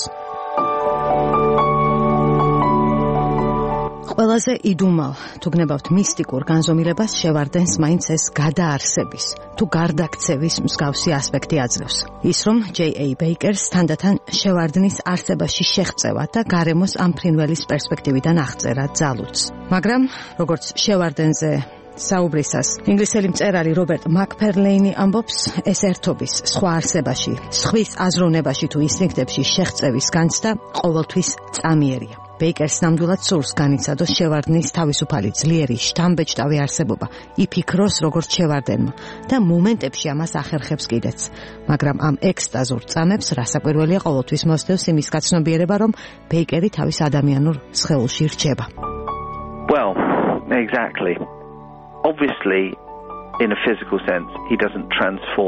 ყველაზე იდუმალ თუ გნებავთ მისტიკურ განზომილებას შევარდენს მაინც ეს გადაარსების თუ გარდაქცევის მსგავსი ასპექტი აძლევს. ის რომ ჯეი ეი ბეიკერს თანდათან შევარდნის არსებაში შეღწევა და გარემოს ამ ფრინველის პერსპექტივიდან აღწერა ძალუც. მაგრამ როგორც შევარდენზე საუბრისას ინგლისელი მწერალი რობერტ მაკფერლეინი ამბობს, ეს ერთობის სხვა არსებაში, სხვის აზროვნებაში თუ ინსტინქტებში შეღწევის განცდა ყოველთვის წამიერია. ბეიკერს ნამდვილად სურს განიცადოს შევარდნის თავისუფალი ძლიერი შთამბეჭდავი არსებობა, იფიქროს როგორც შევარდენმა და მომენტებში ამას ახერხებს კიდეც. მაგრამ ამ ექსტაზურ წამებს რასაკვირველია ყოველთვის მოსდევს იმის გაცნობიერება, რომ ბეიკერი თავის ადამიანურ სხეულში რჩება. Well, exactly. Obviously, in a physical sense, he doesn't transform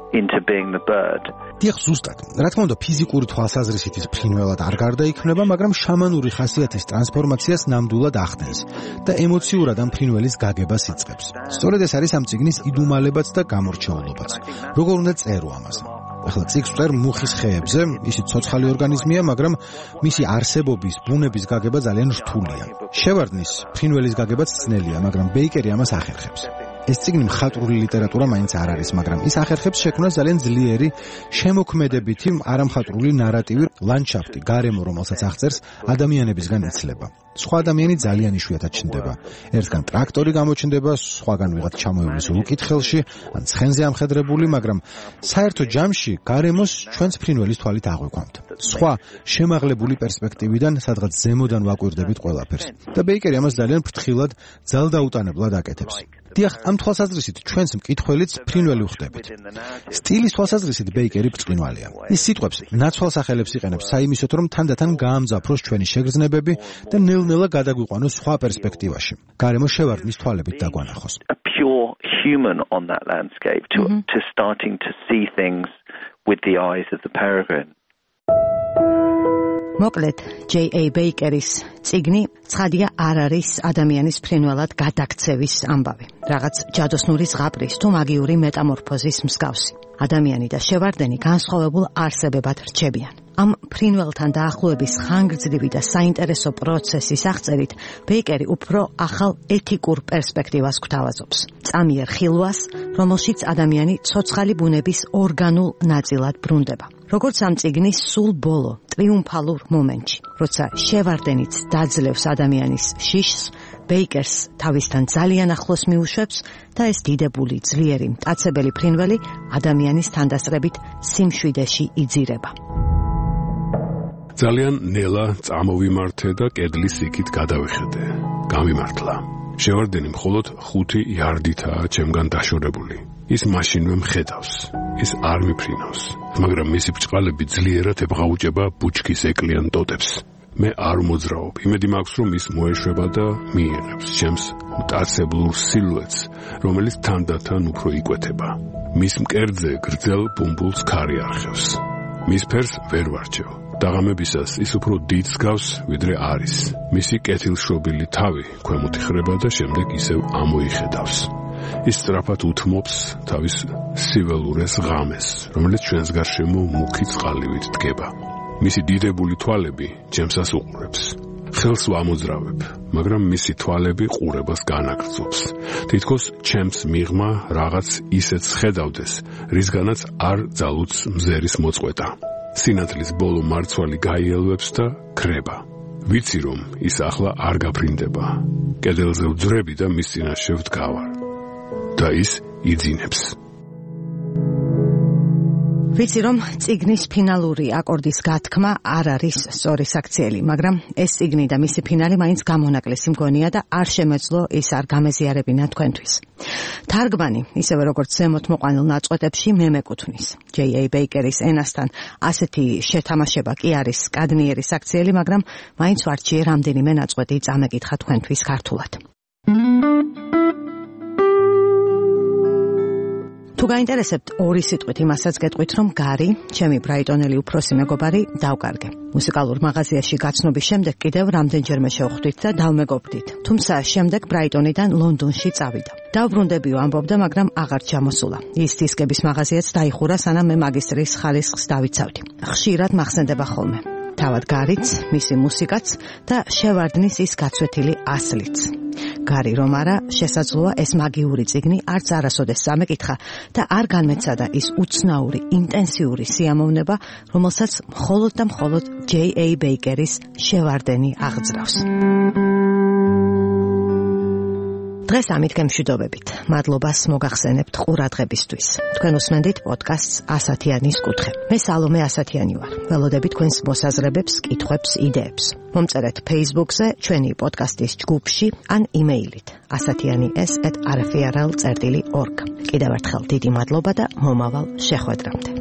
into being the bird. დიახ, ზუსტად. რა თქმა უნდა, ფიზიკური თვალსაზრისით ის ფრინველად არ გარდაიქმნება, მაგრამ შამანური ხასიათის ტრანსფორმაციას ნამდვილად ახდენს და ემოციურად ამ ფრინველის გაგებას იწყებს. სწორედ ეს არის ამ წიგნის იდუმალებაც და გამორჩეულობაც. როგორ უნდა წერო ამაზე? ახლა წიგნს ვწერ მუხის ხეებზე, ისიც ცოცხალი ორგანიზმია, მაგრამ მისი არსებობის, ბუნების გაგება ძალიან რთულია. შევარდნის ფრინველის გაგებაც ძნელია, მაგრამ ბეიკერი ამას ახერხებს. ეს წიგნი მხატვრული ლიტერატურა მაინც არ არის, მაგრამ ის ახერხებს შექმნას ძალიან ძლიერი, შემოქმედებითი, არამხატვრული ნარატივი, ლანდშაფტი, გარემო, რომელსაც აღწერს, ადამიანებისგან იცლება. სხვა ადამიანი ძალიან იშვიათად ჩნდება. ერთგან ტრაქტორი გამოჩნდება, სხვაგან ვიღაც ჩამოივლის უკითხელში, ან ცხენზე ამხედრებული, მაგრამ საერთო ჯამში გარემოს ჩვენს ფრინველის თვალით აღვიქვამთ. სხვა შემაღლებული პერსპექტივიდან, სადღაც ზემოდან ვაკვირდებით ყველაფერს. და ბეიკერი ამას ძალიან ფრთხილად, ძალდაუტანებლად აკეთებს. დიახ, ამ თვალსაზრისით ჩვენს მკითხველიც ფრინველი ვხდებით. სტილის თვალსაზრისით ბეიკერი ბრწყინვალეა. ის სიტყვებს ნაცვალ სახელებს იყენებს საიმისოდ, რომ თანდათან გაამძაფროს ჩვენი შეგრძნებები და ნელ-ნელა გადაგვიყვანოს სხვა პერსპექტივაში. გარემო შევარდნის თვალებით დაგვანახოს. A pure human on that landscape to mm-hmm. to starting to see things with the eyes of the peregrine. მოკლედ, ჯეი ეი ბეიკერის წიგნი ცხადია არ არის ადამიანის ფრინველად გადაქცევის ამბავი. რაღაც ჯადოსნური ზღაპრის თუ მაგიური მეტამორფოზის მსგავსი. ადამიანი და შევარდენი განსხვავებულ არსებებად რჩებიან. ამ ფრინველთან დაახლოების ხანგრძლივი და საინტერესო პროცესის აღწერით ბეიკერი უფრო ახალ ეთიკურ პერსპექტივას გვთავაზობს. წამიერ ხილვას, რომელშიც ადამიანი ცოცხალი ბუნების ორგანულ ნაწილად ბრუნდება. როგორც ამ წიგნის სულ ბოლო, ტრიუმფალურ მომენტში, როცა შევარდენიც დაძლევს ადამიანის შიშს, ბეიკერს თავისთან ძალიან ახლოს მიუშვებს და ეს დიდებული, ძლიერი, მტაცებელი ფრინველი ადამიანის თანდასწრებით სიმშვიდეში იძირება. ძალიან ნელა წამოვიმართე და კედლის იქით გადავიხედე. გამიმართლა. შევარდენი მხოლოდ ხუთი იარდითაა ჩემგან დაშორებული. ის მაშინვე მხედავს. ის არ მიფრინავს, მაგრამ მისი ბრჭყალები ძლიერად ებღაუჭება ბუჩქის ეკლიან ტოტებს. მე არ მოძრაობ. იმედი მაქვს, რომ ის მოეშვება და მიიღებს ჩემს მტაცებლურ სილუეტს, რომელიც თანდათან უფრო იკვეთება. მის მკერდზე გრძელ ბუმბულს ქარი არხევს. მის ფერს ვერ ვარჩევ. დაღამებისას ის უფრო დიდს გავს, ვიდრე არის. მისი კეთილშობილი თავი ქვემოთ იხრება და შემდეგ ისევ ამოიხედავს. ის სწრაფად უთმობს თავის სიველურეს ღამეს, რომელიც ჩვენს გარშემო მუქი წყალივით დგება. მისი დიდებული თვალები ჩემსას უყურებს. ხელს ვამოძრავებ, მაგრამ მისი თვალები ყურებას განაგრძობს. თითქოს ჩემს მიღმა რაღაც ისეც ხედავდეს, რისგანაც არ ძალუც მზერის მოწყვეტა. სინათლის ბოლო მარცვალი გაიელვებს და ქრება. ვიცი რომ ის ახლა არ გაფრინდება. კედელზე ვძვრები და მის წინაშე ვდგავარ. და ის იძინებს. ვიცი რომ წიგნის ფინალური აკორდის გათქმა არ არის სწორი საქციელი, მაგრამ ეს წიგნი და მისი ფინალი მაინც გამონაკლისი მგონია და არ შემეძლო ის არ გამეზიარებინა თქვენთვის. თარგმანი, ისევე როგორც ზემოთ მოყვანილ ნაწყვეტებში, მე მეკუთვნის. ჯეი ეი ბეიკერის ენასთან ასეთი შეთამაშება კი არის კადნიერი საქციელი, მაგრამ მაინც ვარჩიე რამდენიმე ნაწყვეტი წამეკითხა თქვენთვის ქართულად. თუ გაინტერესებთ ორი სიტყვით იმასაც გეტყვით, რომ გარი, ჩემი ბრაიტონელი უფროსი მეგობარი, დავკარგე. მუსიკალურ მაღაზიაში გაცნობის შემდეგ კიდევ რამდენჯერმე შევხვდით და დავმეგობრდით. თუმცა შემდეგ ბრაიტონიდან ლონდონში წავიდა. დავბრუნდებიო ამბობდა, მაგრამ აღარ ჩამოსულა. ის დისკების მაღაზიაც დაიხურა, სანამ მე მაგისტრის ხალისხს დავიცავდი. ხშირად მახსენდება ხოლმე. თავად გარიც, მისი მუსიკაც და შევარდნის ის გაცვეთილი ასლიც. გარი რომ არა, შესაძლოა ეს მაგიური წიგნი არც არასოდეს წამეკითხა და არ განმეცადა ის უცნაური, ინტენსიური სიამოვნება, რომელსაც მხოლოდ და მხოლოდ ჯეი ეი ბეიკერის შევარდენი აღძრავს. დღეს ამით გემშვიდობებით. მადლობას მოგახსენებთ ყურადღებისთვის. თქვენ უსმენდით პოდკასტს ასათიანის კუთხე. მე სალომე ასათიანი ვარ. ველოდებით თქვენს მოსაზრებებს, კითხვებს, იდეებს. მომწერეთ Facebook-ზე, ჩვენი პოდკასტის ჯგუფში ან იმეილით ასათიანი ეს at r f r l dot org. კიდევ ერთხელ დიდი მადლობა და მომავალ შეხვედრამდე.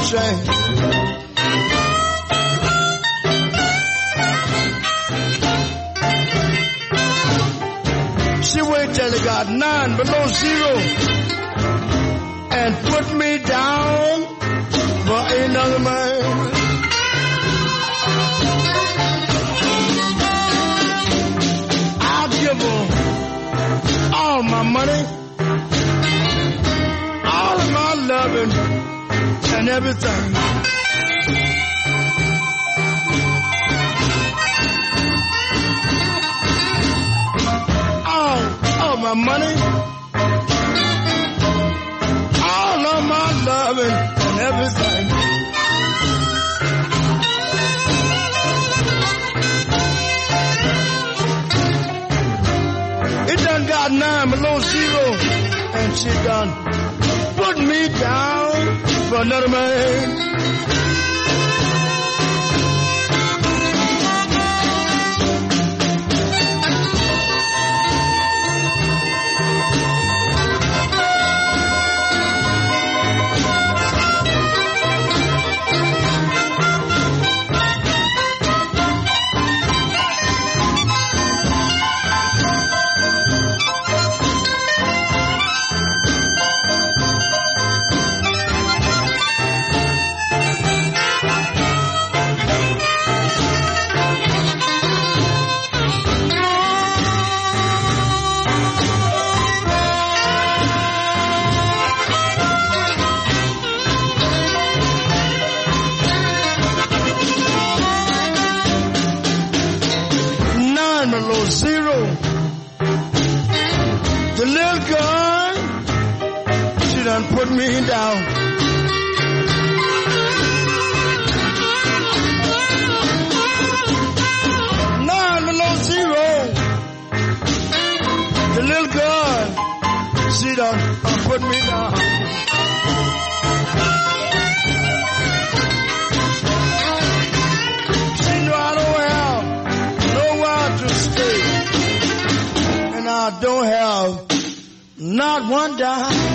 shame. She waited till it got nine below zero and put me down for another man. I'll give her all my money, all of my loving and everything. All of my money, all of my loving and everything. It done got nine below zero, and she done put me down for another man. Zero. The little girl, she done put me down. Nine below zero. The little girl, she done uh, put me down. She knew I don't have nowhere to stay, and I don't have not one dime.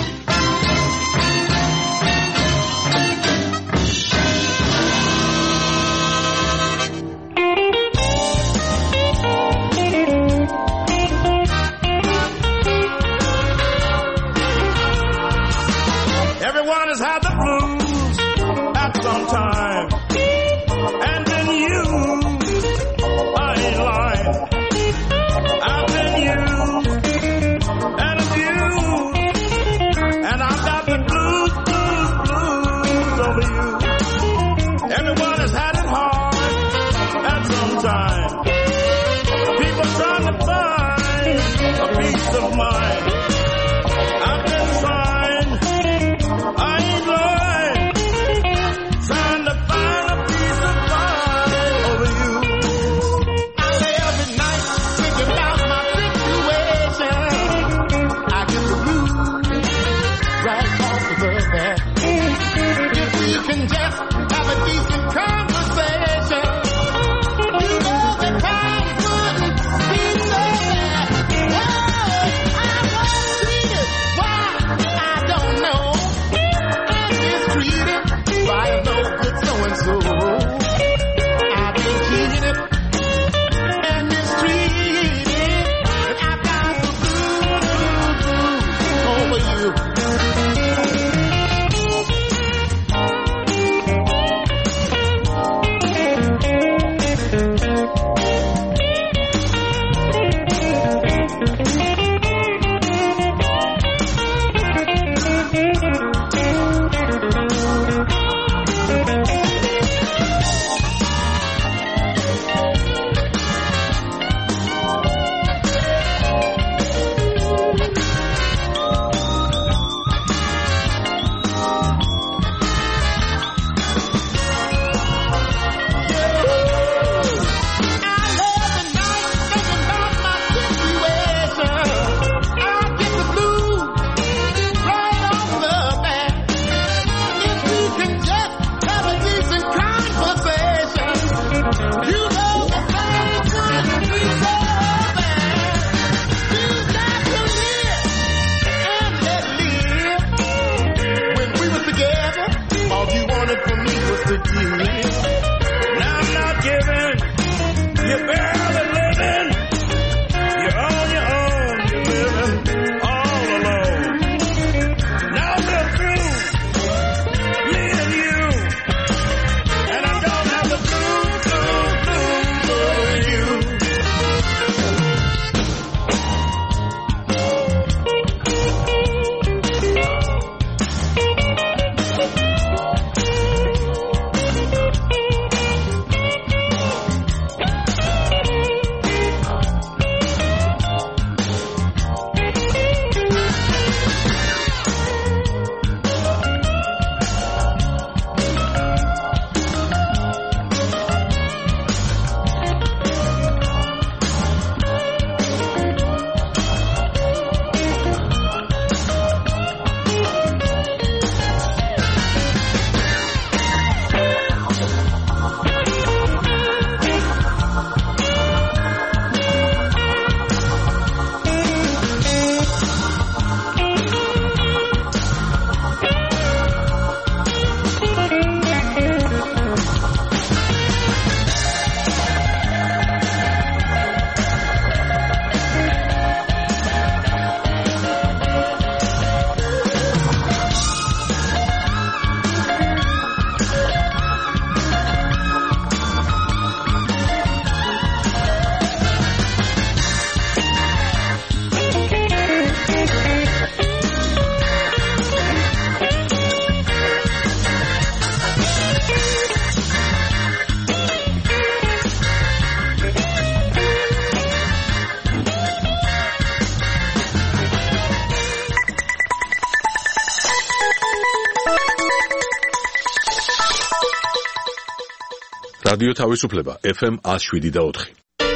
Everyone has had the blues at some time, and then you, I ain't lying. I've been used and abused, and I've got the blues, blues, blues over you. Everyone has had it hard at some time. People trying to find a peace of mind. I've been trying, I ain't lying, trying to find a peace of mind over you. I lay every night thinking about my situation. I get the blues right off the bed. If we can just have a decent conversation, you know that times wouldn't be so bad. Oh, I want რადიო თავისუფლება ეფ ემ one oh seven და four.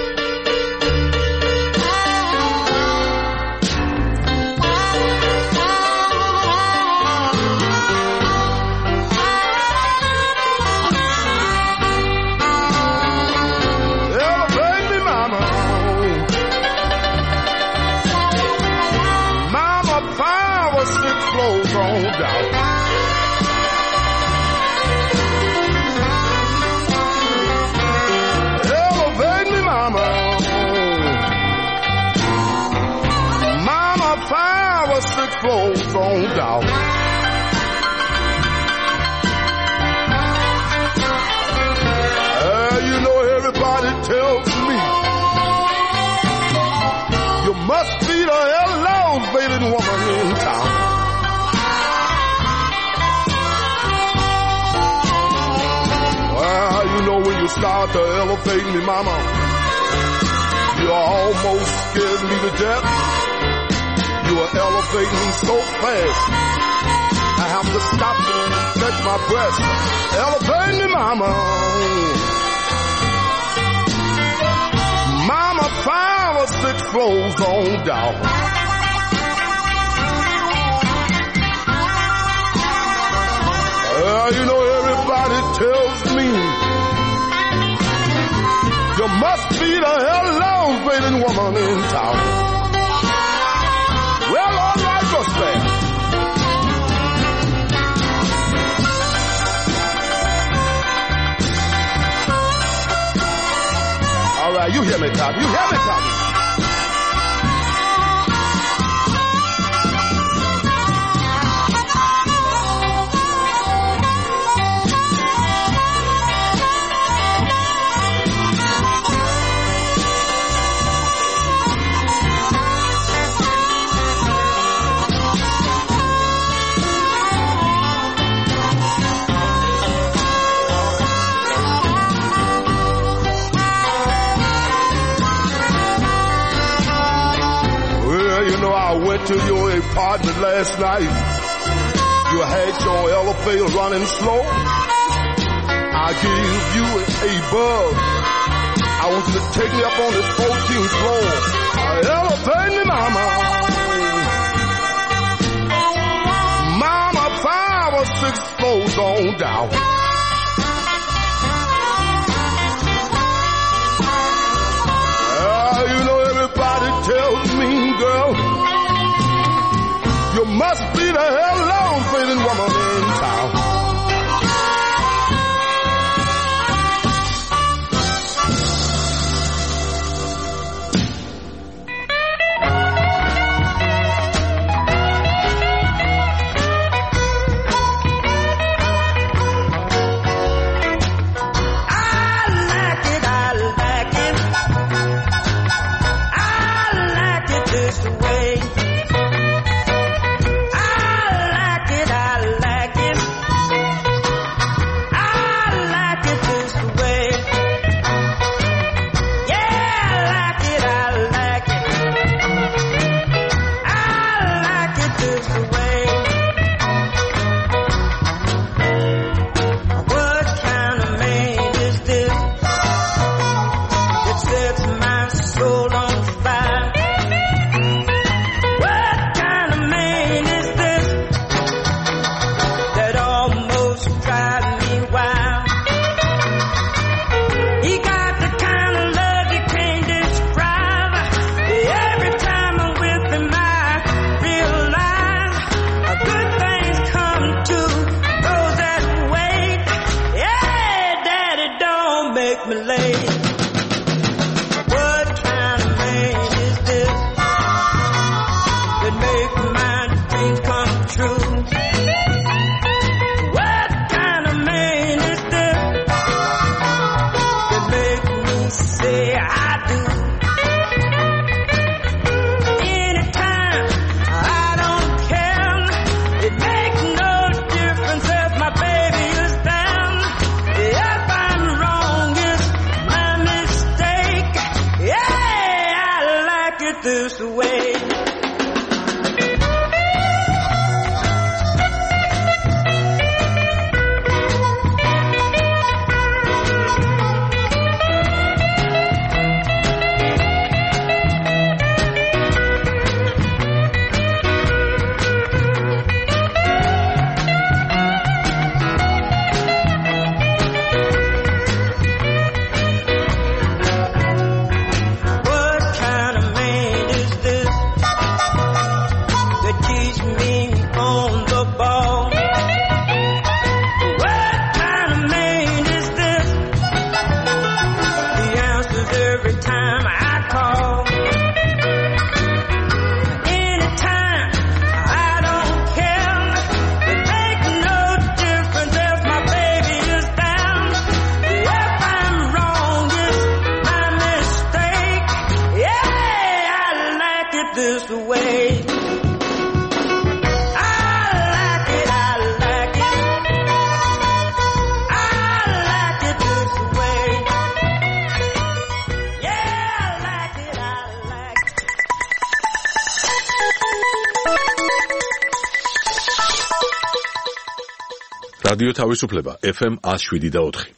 Flows on down. Uh, you know everybody tells me you must be the elevated woman in town. Well, you know when you start to elevate me, mama, you almost scared me to death. You are elevating so fast, I have to stop and catch my breath. Elevate me, mama. Mama, five or six floors on down. Well, you know everybody tells me you must be the elevated woman in town. Well, all right, just there. All right, you hear me, Tommy. You hear me, Tommy. I went to your apartment last night. You had your elevator running slow. I gave you a bug. I want you to take me up on this fourteenth floor. Elevate me, mama. Mama, five or six floors on down. Uh, you know everybody tells me, girl, you must be the elevated woman in town. time I call. Anytime, I don't care. It makes no difference if my baby is down. If I'm wrong, it's my mistake. Yeah, I like it this way. რადიო თავისუფლება ეფ ემ one oh seven და four.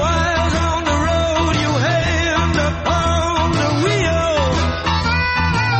Keep your eyes on the road, you hand upon the wheel.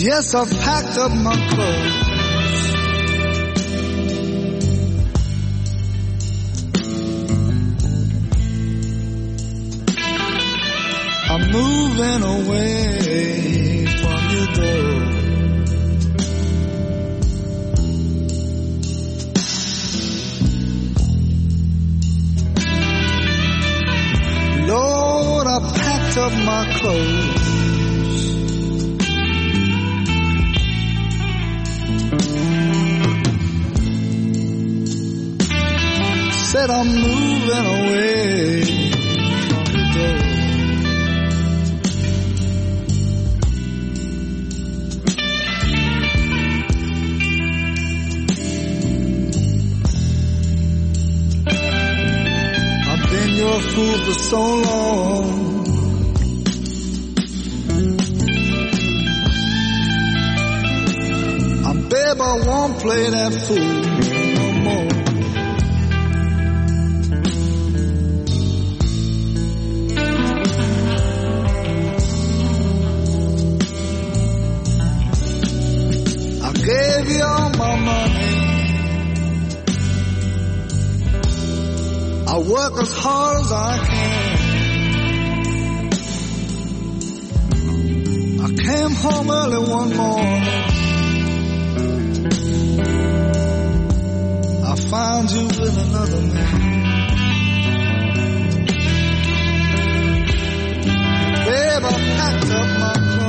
Yes, I've packed up my clothes. I'm moving away from your door. Lord, I packed up my clothes. Said I'm moving away from the door. I've been your fool for so long. I babe, I won't play that fool no more. Gave you all my money. I work as hard as I can. I came home early one morning. I found you with another man. Babe, I packed up my clothes.